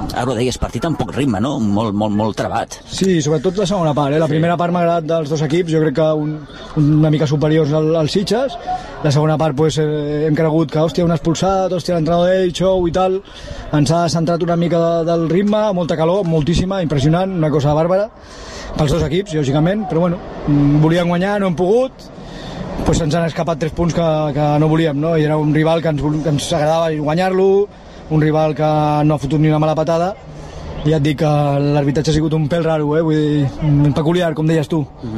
Ara ho deies, partit amb poc ritme, no? Molt, molt, molt trebat. Sí, sobretot la segona part, eh? La primera part m'ha agradat dels dos equips, jo crec que un, una mica superiors al, als Sitges. La segona part pues, eh, hem cregut que, hòstia, un expulsat, hòstia, l'entrenador d'ell, xou i tal. Ens ha centrat una mica de, del ritme, molta calor, moltíssima, impressionant, una cosa bàrbara, pels dos equips, lògicament, però bueno, volíem guanyar, no hem pogut, pues ens han escapat tres punts que, que no volíem, no? I era un rival que ens, que ens agradava guanyar-lo, un rival que no ha fotut ni una mala patada, i ja et dic que l'arbitratge ha sigut un pèl raro, eh? Vull dir, peculiar, com deies tu.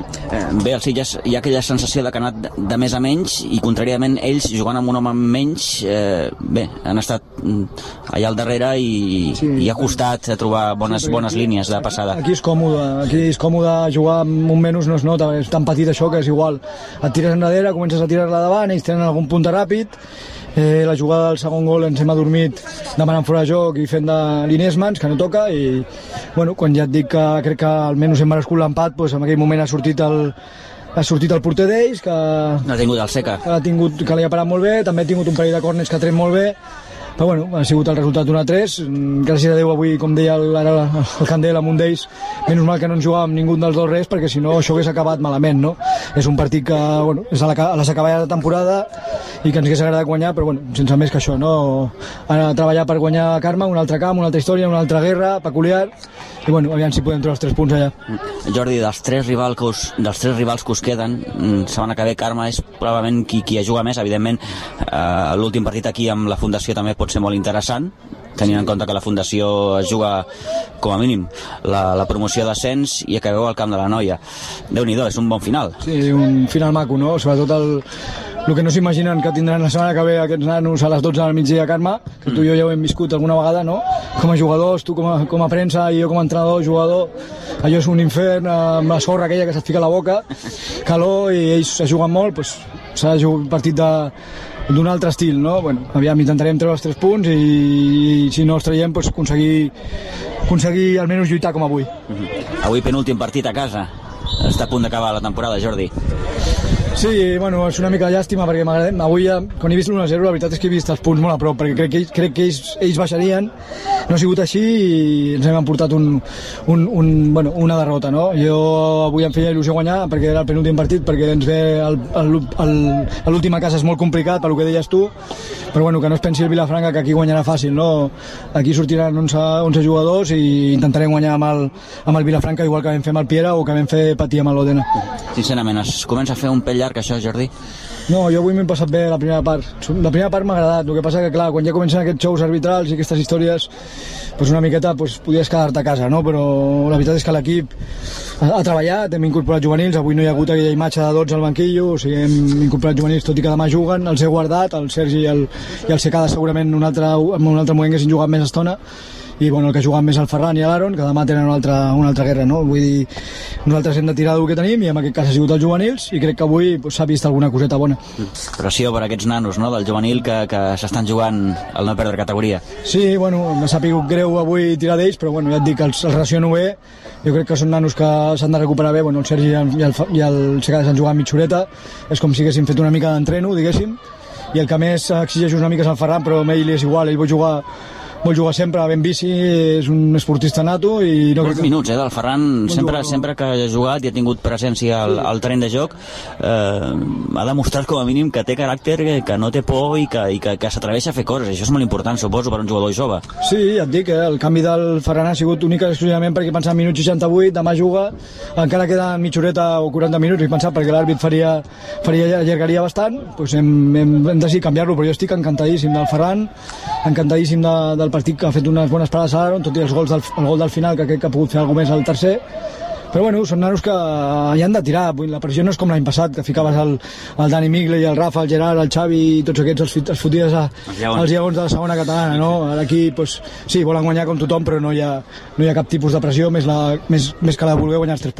Bé, el Sitges hi ha aquella sensació de que ha anat de més a menys i, contràriament, ells, jugant amb un home menys, eh, bé, han estat allà al darrere i, sí, i ha costat trobar bones, sí, bones línies de passada. Aquí és còmode, aquí és còmode jugar amb un menys, no es nota, és tan petit això que és igual. Et tires enrere, comences a tirar-la davant, ells tenen algun punt ràpid. Eh, la jugada del segon gol ens hem adormit demanant fora de joc i fent de Linesmans, que no toca, i bueno, quan ja et dic que crec que almenys hem merescut l'empat, doncs en aquell moment ha sortit el, ha sortit el porter d'ells, que no ha tingut el Seca, que l'ha tingut, que l'ha parat molt bé, també ha tingut un parell de córners que ha tret molt bé, però bueno, ha sigut el resultat un a tres. Gràcies a Déu avui, com deia el, el, el Candel amb un d'ells, menys mal que no ens jugàvem ningú dels dos res, perquè si no això hagués acabat malament, no? És un partit que, bueno, és a la, a les acaballes de temporada i que ens hagués agradat guanyar, però bueno, sense més que això, no? Anar a treballar per guanyar a Carme, un altre camp, una altra història, una altra guerra peculiar, i bueno, aviam si podem trobar els tres punts allà. Jordi, dels tres rivals que us, dels tres rivals que us queden, setmana que ve Carme és probablement qui, qui juga més, evidentment eh, l'últim partit aquí amb la Fundació també pot ser molt interessant, tenint en compte que la Fundació es juga com a mínim la, la promoció d'ascens i acabeu al Camp de la Noia. Déu-n'hi-do, és un bon final. Sí, un final maco, no? Sobretot el, el que no s'imaginen que tindran la setmana que ve aquests nanos a les dotze del migdia a Carme, que tu i jo ja ho hem viscut alguna vegada, no? Com a jugadors, tu com a, com a premsa i jo com a entrenador, jugador, allò és un infern amb la sorra aquella que se't fica a la boca, calor, i ells es juguen molt, doncs s'ha de jugar un partit de d'un altre estil, no? Bueno, aviam, intentarem treure els tres punts i, i si no els traiem, doncs aconseguir, aconseguir almenys lluitar com avui. Uh-huh. Avui penúltim partit a casa. Està a punt d'acabar la temporada, Jordi. Sí, bueno, és una mica de llàstima perquè m'agrada. Avui, quan he vist l'u a zero, la veritat és que he vist els punts molt a prop, perquè crec que, ells, crec que ells, ells baixarien, no ha sigut així i ens hem emportat un, un, un, bueno, una derrota, no? Jo avui em feia il·lusió guanyar perquè era el penúltim partit, perquè ens ve l'últim a casa és molt complicat, pel que deies tu, però bueno, que no es pensi el Vilafranca que aquí guanyarà fàcil, no? Aquí sortiran onze, onze jugadors i intentarem guanyar amb el, amb el Vilafranca igual que vam fer amb el Piera o que vam fer patir amb el Lodena. Sincerament, es comença a fer un pèl llarg això, Jordi? No, jo avui m'he passat bé la primera part. La primera part m'ha agradat, el que passa que, clar, quan ja comencen aquests shows arbitrals i aquestes històries, pues una miqueta pues, podies quedar-te a casa, no? Però la veritat és que l'equip ha, ha treballat, hem incorporat juvenils, avui no hi ha hagut aquella imatge de dotze al banquillo, o sigui, hem incorporat juvenils tot i que demà juguen, els he guardat, el Sergi i el, i el Secada segurament un altre, en un altre moment haguessin jugat més estona, i bueno, el que juguen més el Ferran i l'Aaron, que demà tenen una altra, una altra guerra, no? Vull dir, nosaltres hem de tirar del que tenim i en aquest cas ha sigut els juvenils i crec que avui pues, s'ha vist alguna coseta bona. Pressió per aquests nanos, no?, del juvenil que, que s'estan jugant al no perdre categoria. Sí, bueno, m'ha sapigut greu avui tirar d'ells, però bueno, ja et dic que els, els raciono bé, jo crec que són nanos que s'han de recuperar bé, bueno, el Sergi i el, i el, i el Secada s'han jugat mitja horeta, és com si haguessin fet una mica d'entreno, diguéssim, i el que més exigeix una mica és el Ferran, però a ell és igual, ell vol jugar vol jugar sempre ben bici, és un esportista nato i no crec que... minuts, eh, del Ferran sempre, jugar, sempre que ha jugat i ha tingut presència al, sí. al terreny de joc eh, ha demostrat com a mínim que té caràcter, que, que no té por i que, i que, que s'atreveix a fer coses, això és molt important suposo per un jugador jove. Sí, ja et dic, eh, el canvi del Ferran ha sigut únic exclusivament perquè pensava minuts seixanta-vuit, demà juga, encara queda mitja horeta o quaranta minuts i pensava perquè l'àrbit faria, faria allargaria bastant, doncs hem, hem, hem decidit canviar-lo, però jo estic encantadíssim del Ferran, encantadíssim de, del partit que ha fet unes bones parades a l'Aaron, tot i els gols del, el gol del final que crec que ha pogut fer alguna més al tercer, però bueno, són nanos que hi han de tirar, la pressió no és com l'any passat que ficaves el, el Dani Migle i el Rafa, el Gerard, el Xavi i tots aquests els, els foties a, als lleons de la segona catalana, no? Ara aquí pues, sí, volen guanyar com tothom però no hi ha, no hi ha cap tipus de pressió més, la, més, més que la de voler guanyar els tres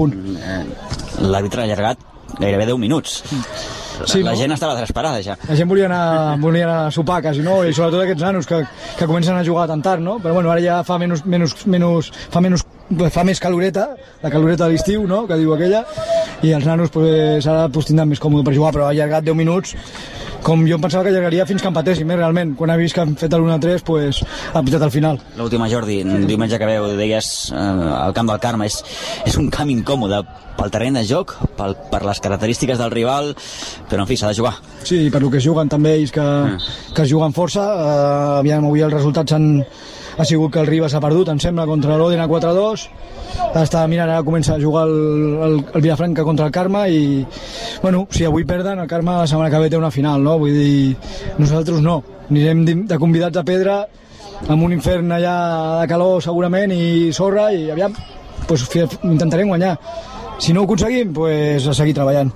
punts. L'àrbitre ha allargat gairebé deu minuts. Sí, la no? gent estava desesperada ja. La gent volia anar, volia anar a sopar quasi, no? I sobretot aquests nanos que, que comencen a jugar tan tard, no? Però bueno, ara ja fa menys, menys, menys, fa menys, fa més caloreta, la caloreta de l'estiu, no? Que diu aquella, i els nanos pues, ara pues, tindran més còmode per jugar, però ha allargat deu minuts com jo em pensava que llegaria fins que empatéssim, eh, realment. Quan ha vist que han fet l'u a tres, pues, ha pitat al final. L'última, Jordi, diumenge que veu, deies, eh, el camp del Carme és, és un camp incòmode pel terreny de joc, pel, per les característiques del rival, però en fi, s'ha de jugar. Sí, per el que es juguen també ells, que, mm. que es juguen força. Uh, aviam, avui els resultats han, ha sigut que el Ribas ha perdut, em sembla, contra l'Òdena quatre a dos. Està mirant, ara comença a jugar el, el, el Vilafranca contra el Carme i, bueno, si avui perden, el Carme la setmana que ve té una final, no? Vull dir, nosaltres no. Anirem de convidats a Pedra amb un infern allà de calor segurament i sorra i aviam, pues, intentarem guanyar. Si no ho aconseguim, pues, a seguir treballant.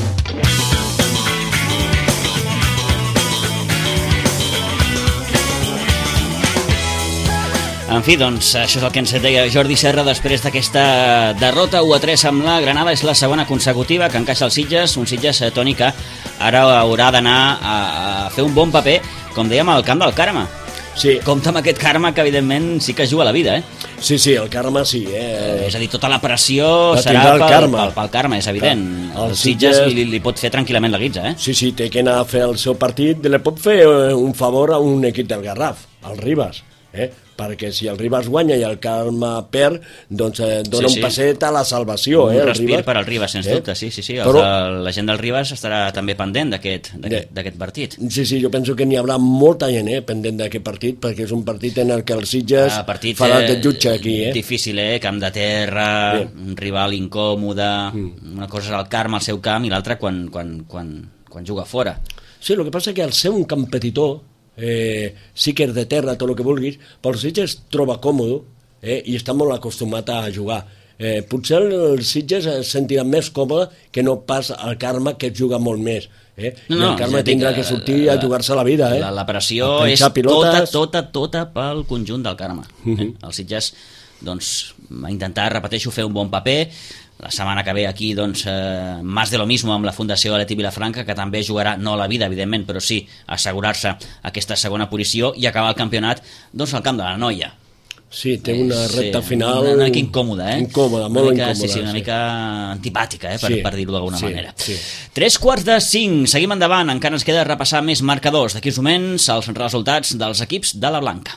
En fi, doncs, això és el que ens deia Jordi Serra després d'aquesta derrota u a tres amb la Granada. És la segona consecutiva que encaixa el Sitges, un Sitges, Toni, que ara haurà d'anar a fer un bon paper, com dèiem, al camp del Carme. Sí. Compte amb aquest Carme, que evidentment sí que juga la vida, eh? Sí, sí, el Carme sí. Eh? És a dir, tota la pressió la serà pel Carme. Pel, pel Carme, és evident. El, el Sitges, Sitges li, li pot fer tranquil·lament la guitza, eh? Sí, sí, té que anar a fer el seu partit, li pot fer un favor a un equip del Garraf, el Ribas, eh? Perquè si el Ribas guanya i el Carme perd, doncs eh, dona sí, sí. un passet a la salvació. Un eh, respir per al Ribas, sens eh? dubte, sí, sí, sí. Però... El, la gent del Ribas estarà també pendent d'aquest partit. Sí, sí, jo penso que n'hi haurà molta gent eh, pendent d'aquest partit, perquè és un partit en el que els Sitges ah, farà de jutge aquí. Eh? Difícil, eh? Camp de terra, sí. un rival incòmode, mm. una cosa és el Carme al seu camp i l'altra quan, quan, quan, quan juga fora. Sí, el que passa és que al ser un competitor, Eh, sí que és de terra, tot el que vulguis, però el Sitges es troba còmode eh, i està molt acostumat a jugar. Eh, potser el Sitges es sentirà més còmode que no pas el Carme, que juga molt més. Eh? No, no, I el Carme tindrà que sortir la, a jugar-se la vida. Eh? La, la pressió és pilotes. tota, tota, tota pel conjunt del Carme. Uh-huh. eh? El Sitges, doncs, a intentar, repeteixo, fer un bon paper. La setmana que ve aquí, doncs, eh, más de lo mismo amb la Fundació Aleti Vilafranca, que també jugarà, no la vida, evidentment, però sí assegurar-se aquesta segona posició i acabar el campionat, doncs, al camp de la Noia. Sí, té una recta sí, final... Una, una mica incòmoda, eh? Incòmoda, molt una mica, incòmoda. Sí, sí, una sí. mica antipàtica, eh? Per, sí, per dir-ho d'alguna sí, manera. Sí. Tres quarts de cinc, seguim endavant, encara ens queda repassar més marcadors. D'aquí uns moments, els resultats dels equips de la Blanca.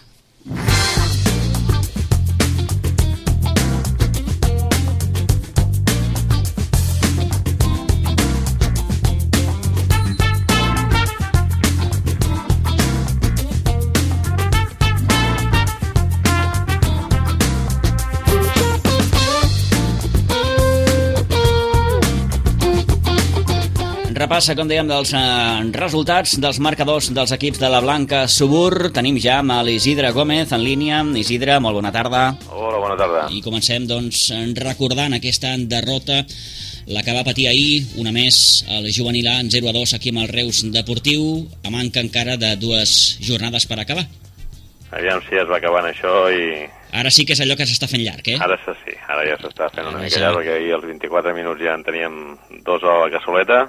Repassa, com dèiem, dels eh, resultats dels marcadors dels equips de la Blanca Subur. Tenim ja amb l'Isidre Gómez en línia. Isidre, molt bona tarda. Hola, bona tarda. I comencem, doncs, recordant aquesta derrota, la que va patir ahir, una més, el juvenil A en zero a dos aquí amb el Reus Deportiu, a manca encara de dues jornades per acabar. Aviam si es va acabant això i... Ara sí que és allò que s'està fent llarg, eh? Ara sí, ara ja s'està fent una mica llarg, perquè ahir als vint-i-quatre minuts ja en teníem dos a la cassoleta,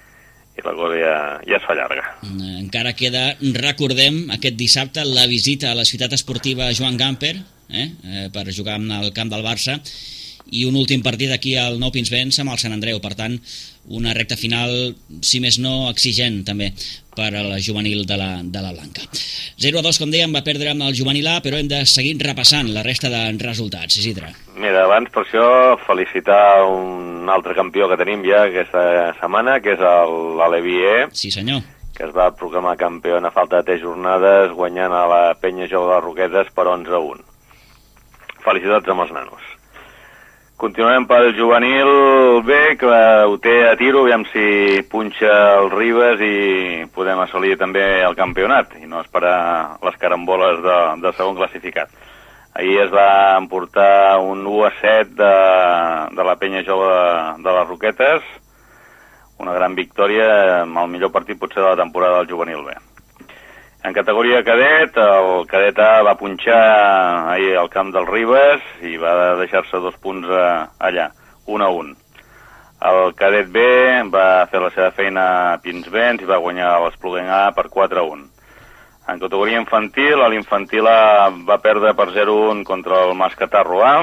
i la cosa ja, ja es fa llarga. Encara queda, recordem, aquest dissabte la visita a la ciutat esportiva Joan Gamper, eh, eh, per jugar al camp del Barça, i un últim partit aquí al Nou Pinsbens amb el Sant Andreu. Per tant, una recta final, si més no, exigent també per a la juvenil de la, de la Blanca. zero a dos, com dèiem, va perdre amb el juvenil A, però hem de seguir repassant la resta de resultats. Isidre. Mira, abans per això felicitar un altre campió que tenim ja aquesta setmana, que és l'Alevi E. Sí, senyor. Que es va proclamar campió a falta de tres jornades, guanyant a la Penya Jou de les Roquetes per onze a un. Felicitats amb els nanos. Continuem pel juvenil B, que ho té a tiro, aviam si punxa el Ribas i podem assolir també el campionat, i no esperar les caramboles de, de segon classificat. Ahir es va emportar un u a set de, de la Penya Jou de, de les Roquetes, una gran victòria, amb el millor partit potser de la temporada del juvenil B. En categoria cadet, el cadet A va punxar ahir al camp del Ribas i va deixar-se dos punts allà, un a un. El cadet B va fer la seva feina a Pinsbens i va guanyar l'Espluguenc A per quatre a un. En categoria infantil, l'infantil A va perdre per zero a un contra el Mascatarro A.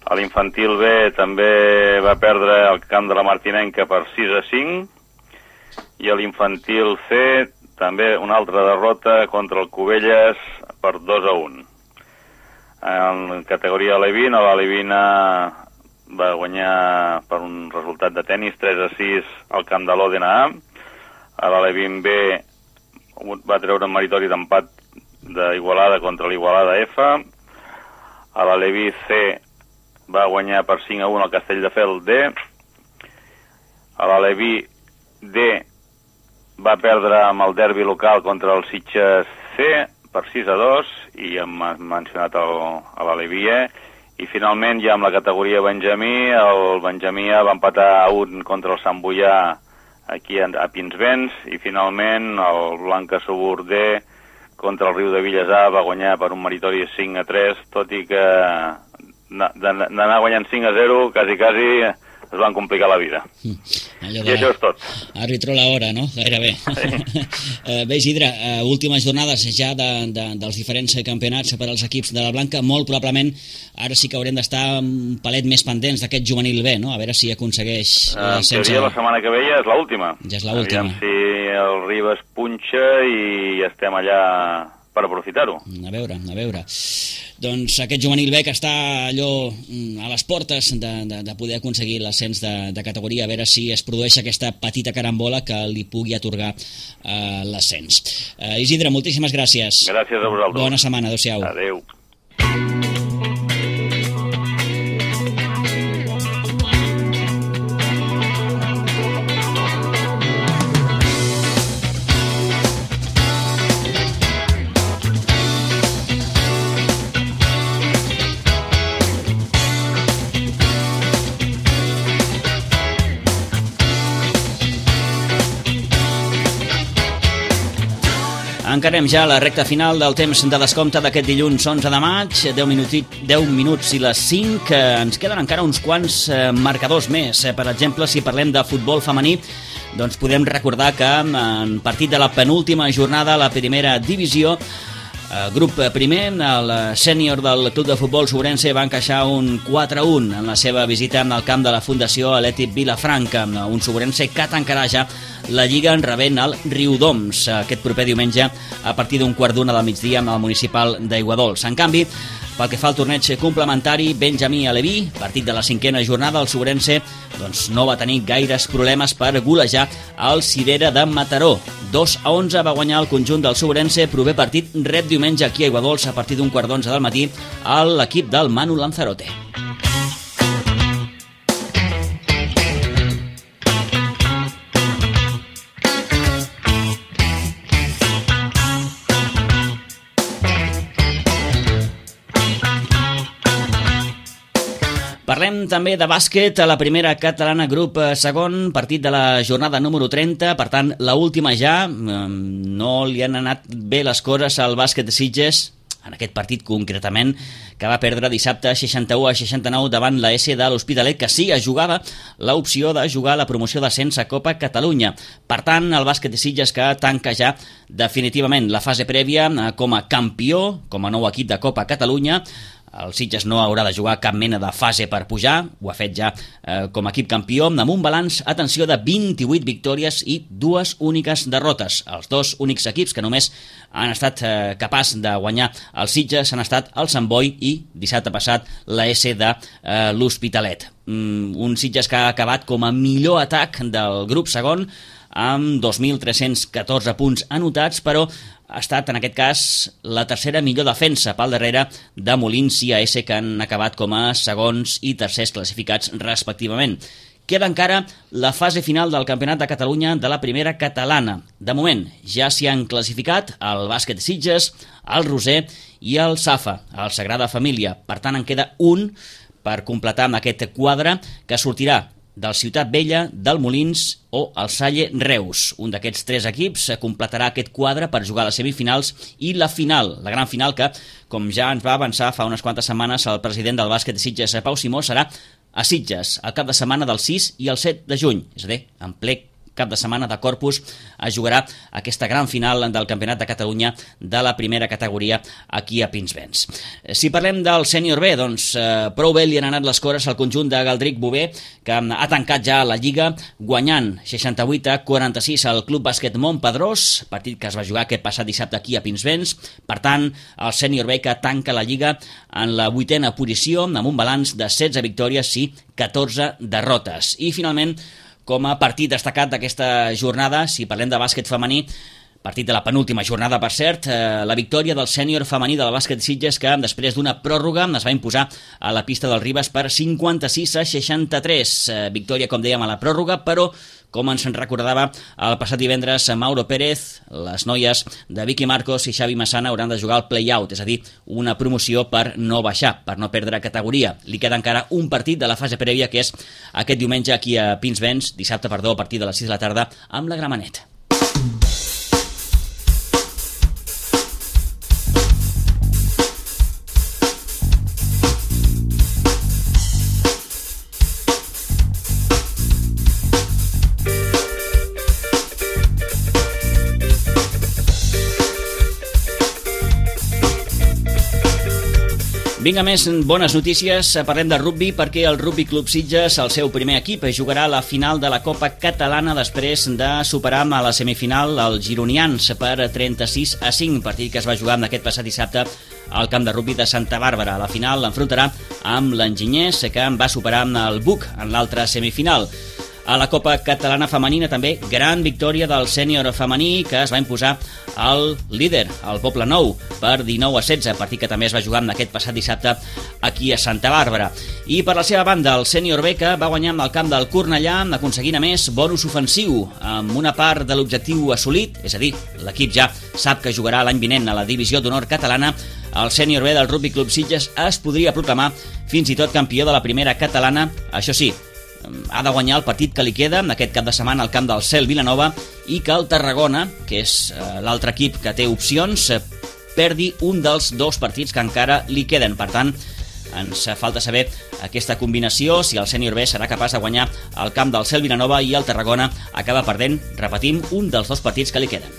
L'infantil B també va perdre el camp de la Martinenca per sis a cinc. I a l'infantil C, també una altra derrota contra el Cubelles per dos a un. En categoria Alevina, l'Alevina va guanyar per un resultat de tennis tres a sis al camp de l'O D N A. A l'Alevin B va treure un meritori d'empat d'Igualada contra l'Igualada F. A l'Aleví C va guanyar per cinc a un al Castelldefels D. A l'Aleví D va perdre amb el derbi local contra el Sitges C per sis a dos, i hem mencionat el, a l'Aleví E. I finalment, ja amb la categoria Benjamí, el Benjamí va empatar a un contra el Sant Boià aquí a, a Pinsbens, i finalment el Blanca Subur D contra el Riu de Villes A va guanyar per un meritori cinc a tres, tot i que d'anar guanyant cinc a zero, quasi, quasi es van complicar la vida. Allò I això és tot. Àrbitro la hora, no? Gairebé. Sí. uh, bé, Isidre, uh, últimes jornades ja de, de, dels diferents campionats per als equips de la Blanca. Molt probablement ara sí que haurem d'estar un palet més pendents d'aquest juvenil B, no? A veure si aconsegueix... Uh, en sense... teoria, la setmana que ve ja és l'última. Ja és l'última. Aviam si el Ribes punxa i estem allà per aprofitar-ho. A veure, a veure. Doncs aquest juvenil B que està allò a les portes de, de, de poder aconseguir l'ascens de, de categoria, a veure si es produeix aquesta petita carambola que li pugui atorgar uh, l'ascens. Uh, Isidre, moltíssimes gràcies. Gràcies a vosaltres. Bona setmana, adéu-siau. Adéu. Encarem ja la recta final del temps de descompte d'aquest dilluns onze de maig, deu minuts i les cinc. Ens queden encara uns quants marcadors més. Per exemple, si parlem de futbol femení, doncs podem recordar que en partit de la penúltima jornada a la primera divisió, grup primer, el sènior del Club de Futbol Sobrense va encaixar un quatre a un en la seva visita al camp de la Fundació Atlètic Vilafranca, un Sobrense que tancarà ja la Lliga en rebent el Riudoms aquest proper diumenge a partir d'un quart d'una del migdia al municipal d'Aiguadols. En canvi, pel que fa al torneig complementari Benjamí Aleví, partit de la cinquena jornada, el Sobrense doncs, no va tenir gaires problemes per golejar el Cirera de Mataró. dos a onze va guanyar el conjunt del Sobrense. Proper partit rep diumenge aquí a Aiguadols a partir d'un quart d'onze del matí a l'equip del Manu Lanzarote. Parlem també de bàsquet a la primera catalana, grup segon, partit de la jornada número trenta, per tant, la última ja. No li han anat bé les coses al bàsquet de Sitges, en aquest partit concretament, que va perdre dissabte seixanta-u a seixanta-nou davant la S de l'Hospitalet, que sí es jugava l'opció de jugar la promoció d'ascens a Copa Catalunya. Per tant, el bàsquet de Sitges que tanca ja definitivament la fase prèvia com a campió, com a nou equip de Copa Catalunya. El Sitges no haurà de jugar cap mena de fase per pujar, ho ha fet ja eh, com a equip campió, amb un balanç, atenció, de vint-i-vuit victòries i dues úniques derrotes. Els dos únics equips que només han estat eh, capaç de guanyar el Sitges han estat el Sant Boi i, dissabte passat, la S de eh, l'Hospitalet. Mm, un Sitges que ha acabat com a millor atac del grup segon, amb dos mil tres-cents catorze punts anotats, però ha estat, en aquest cas, la tercera millor defensa pel darrere de Molins i A S, que han acabat com a segons i tercers classificats respectivament. Queda encara la fase final del Campionat de Catalunya de la primera catalana. De moment, ja s'hi han classificat el Bàsquet Sitges, el Roser i el Safa, el Sagrada Família. Per tant, en queda un per completar amb aquest quadre que sortirà del Ciutat Vella, del Molins o el Salle Reus. Un d'aquests tres equips completarà aquest quadre per jugar a les semifinals i la final, la gran final que, com ja ens va avançar fa unes quantes setmanes el president del bàsquet de Sitges, Pau Simó, serà a Sitges, al cap de setmana del sis i el set de juny, és a dir, en ple cap de setmana de Corpus es jugarà aquesta gran final del Campionat de Catalunya de la primera categoria aquí a Pinsbens. Si parlem del sènior B, doncs eh, prou bé li han anat les coses al conjunt de Galdric Bové, que ha tancat ja la Lliga guanyant seixanta-vuit a quaranta-sis al Club Bàsquet Montpedrós, partit que es va jugar aquest passat dissabte aquí a Pinsbens. Per tant, el sènior B que tanca la Lliga en la vuitena posició amb un balanç de setze victòries i catorze derrotes. I finalment, com a partit destacat d'aquesta jornada, si parlem de bàsquet femení, partit de la penúltima jornada, per cert, eh, la victòria del sènior femení del bàsquet Sitges, que després d'una pròrroga es va imposar a la pista del Ribes per cinquanta-sis a seixanta-tres. Eh, victòria, com dèiem, a la pròrroga, però com ens en recordava el passat divendres Mauro Pérez, les noies de Vicky Marcos i Xavi Massana hauran de jugar al play-out, és a dir, una promoció per no baixar, per no perdre categoria. Li queda encara un partit de la fase prèvia, que és aquest diumenge aquí a Pinsbens, dissabte, perdó, a partir de les sis de la tarda, amb la Gramenet. Vinga, més bones notícies. Parlem de rugby perquè el Rugby Club Sitges, el seu primer equip, jugarà la final de la Copa Catalana després de superar a la semifinal els gironians per trenta-sis a cinc, partit que es va jugar aquest passat dissabte al camp de rugby de Santa Bàrbara. A la final l'enfrontarà amb l'Enginyers, que va superar el Buc en l'altra semifinal. A la Copa Catalana Femenina també gran victòria del sènior femení, que es va imposar al líder, el Poble Nou, per dinou a setze, partit que també es va jugar aquest passat dissabte aquí a Santa Bàrbara. I per la seva banda, el sènior B, que va guanyar amb el camp del Cornellà, aconseguint a més bonus ofensiu, amb una part de l'objectiu assolit, és a dir, l'equip ja sap que jugarà l'any vinent a la divisió d'honor catalana. El sènior B del Rugby Club Sitges es podria proclamar fins i tot campió de la primera catalana, això sí, ha de guanyar el partit que li queda aquest cap de setmana al camp del Cel Vilanova i que el Tarragona, que és l'altre equip que té opcions, perdi un dels dos partits que encara li queden. Per tant, ens falta saber aquesta combinació, si el sènior B serà capaç de guanyar al camp del Cel Vilanova i el Tarragona acaba perdent, repetim, un dels dos partits que li queden.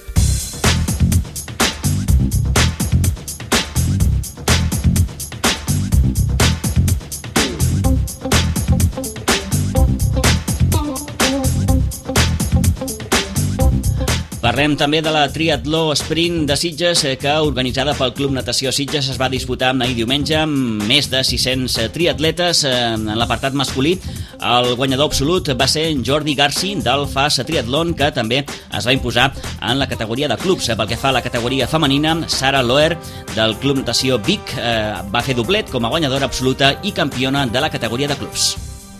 Parlem també de la triatló sprint de Sitges, que organitzada pel Club Natació Sitges es va disputar ahir diumenge amb més de sis-cents triatletes. En l'apartat masculí, el guanyador absolut va ser Jordi Garci del F A S Triatlon, que també es va imposar en la categoria de clubs. Pel que fa a la categoria femenina, Sara Loer del Club Natació Vic eh, va fer doblet com a guanyadora absoluta i campiona de la categoria de clubs.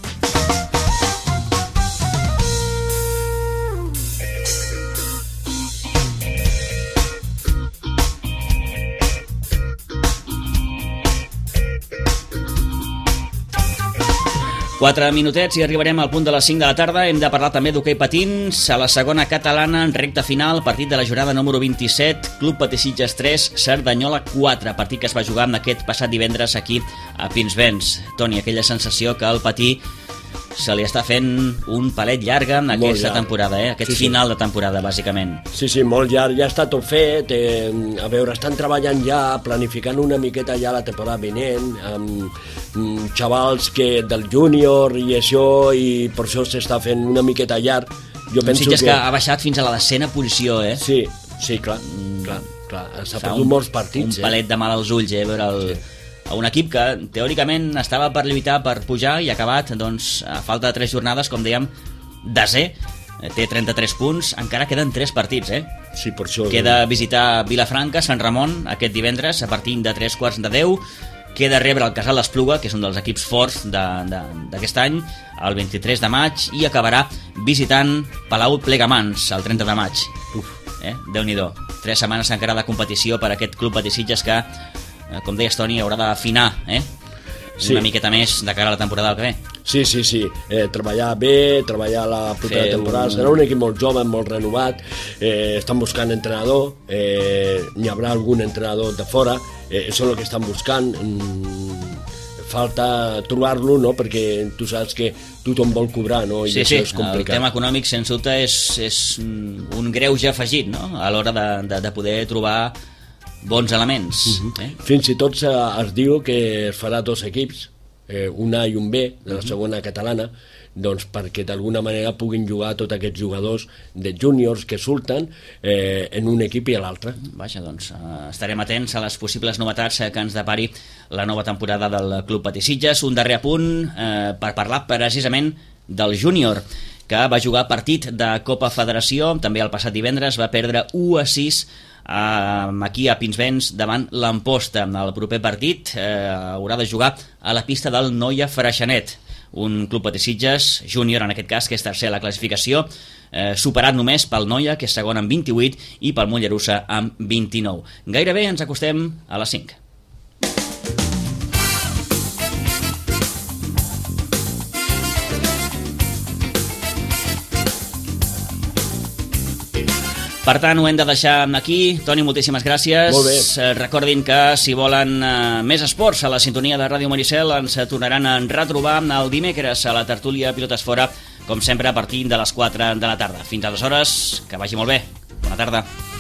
Quatre minutets i arribarem al punt de les cinc de la tarda. Hem de parlar també d'hoquei patins a la segona catalana en recta final, partit de la jornada número vint-i-set, Club Patí Sitges tres, Cerdanyola quatre, partit que es va jugar amb aquest passat divendres aquí a Pinsbens. Toni, aquella sensació que el Patí se li està fent un palet llarga en aquesta llarg. temporada, eh? aquest sí, sí. final de temporada, bàsicament. Sí, sí, molt llarg, ja està tot fet. Eh, a veure, estan treballant ja, planificant una miqueta ja la temporada vinent, amb mm, xavals que del júnior i això, i per això s'està fent una miqueta llarg. Jo penso Sitges que... que ha baixat fins a la decena posició, eh? Sí, sí, clar, mm, clar, clar. S'ha perdut molts partits. Un eh? palet de mal als ulls, eh? Veure el... Sí. A un equip que teòricament estava per lluitar per pujar i ha acabat, doncs, a falta de tres jornades, com dèiem, desè, té trenta-tres punts, encara queden tres partits, eh? Sí, per això... Queda visitar Vilafranca, Sant Ramon, aquest divendres, a partir de tres quarts de deu, queda rebre el Casal d'Espluga, que és un dels equips forts d'aquest any, el vint-i-tres de maig, i acabarà visitant Palau Plegamans, el trenta de maig. Uf, eh? Déu-n'hi-do. Tres setmanes encara de competició per aquest Club Patí Sitges que, com deies, Toni, haurà d'afinar, eh? Sí. Una miqueta més de cara a la temporada que ve. Sí, sí, sí. Eh, treballar bé, treballar la propera Feu... temporada. Serà un equip molt jove, molt renovat. Eh, estan buscant entrenador. Eh, n'hi haurà algun entrenador de fora. Eh, això és el que estan buscant. Mm, falta trobar-lo, no? Perquè tu saps que tothom vol cobrar, no? I sí, això sí, és complicat. el tema econòmic, sens dubte, és, és un greuge afegit, no?, a l'hora de, de, de poder trobar bons elements. Uh-huh. eh? Fins i tot es diu que es farà dos equips, eh, un A i un B, de la segona catalana, doncs perquè d'alguna manera puguin jugar tots aquests jugadors de júniors que surten eh, en un equip i a l'altre. Vaja, doncs eh, estarem atents a les possibles novetats eh, que ens depari la nova temporada del Club Patí Sitges. Un darrer apunt eh, per parlar precisament del júnior, que va jugar partit de Copa Federació, també el passat divendres va perdre u a sis eh, aquí a Pinsbens davant l'Amposta. El proper partit eh, haurà de jugar a la pista del Noia Freixenet, un Club Patí Sitges júnior, en aquest cas, que és tercer a la classificació, eh, superat només pel Noia, que és segon amb vint-i-vuit, i pel Mollerussa amb vint-i-nou. Gairebé ens acostem a les cinc. Per tant, ho hem de deixar aquí. Toni, moltíssimes gràcies. Molt bé. Eh, recordin que si volen eh, més esports a la sintonia de Ràdio Maricel ens tornaran a retrobar el dimecres a la tertúlia Pilotes Fora, com sempre a partir de les quatre de la tarda. Fins aleshores, que vagi molt bé. Bona tarda.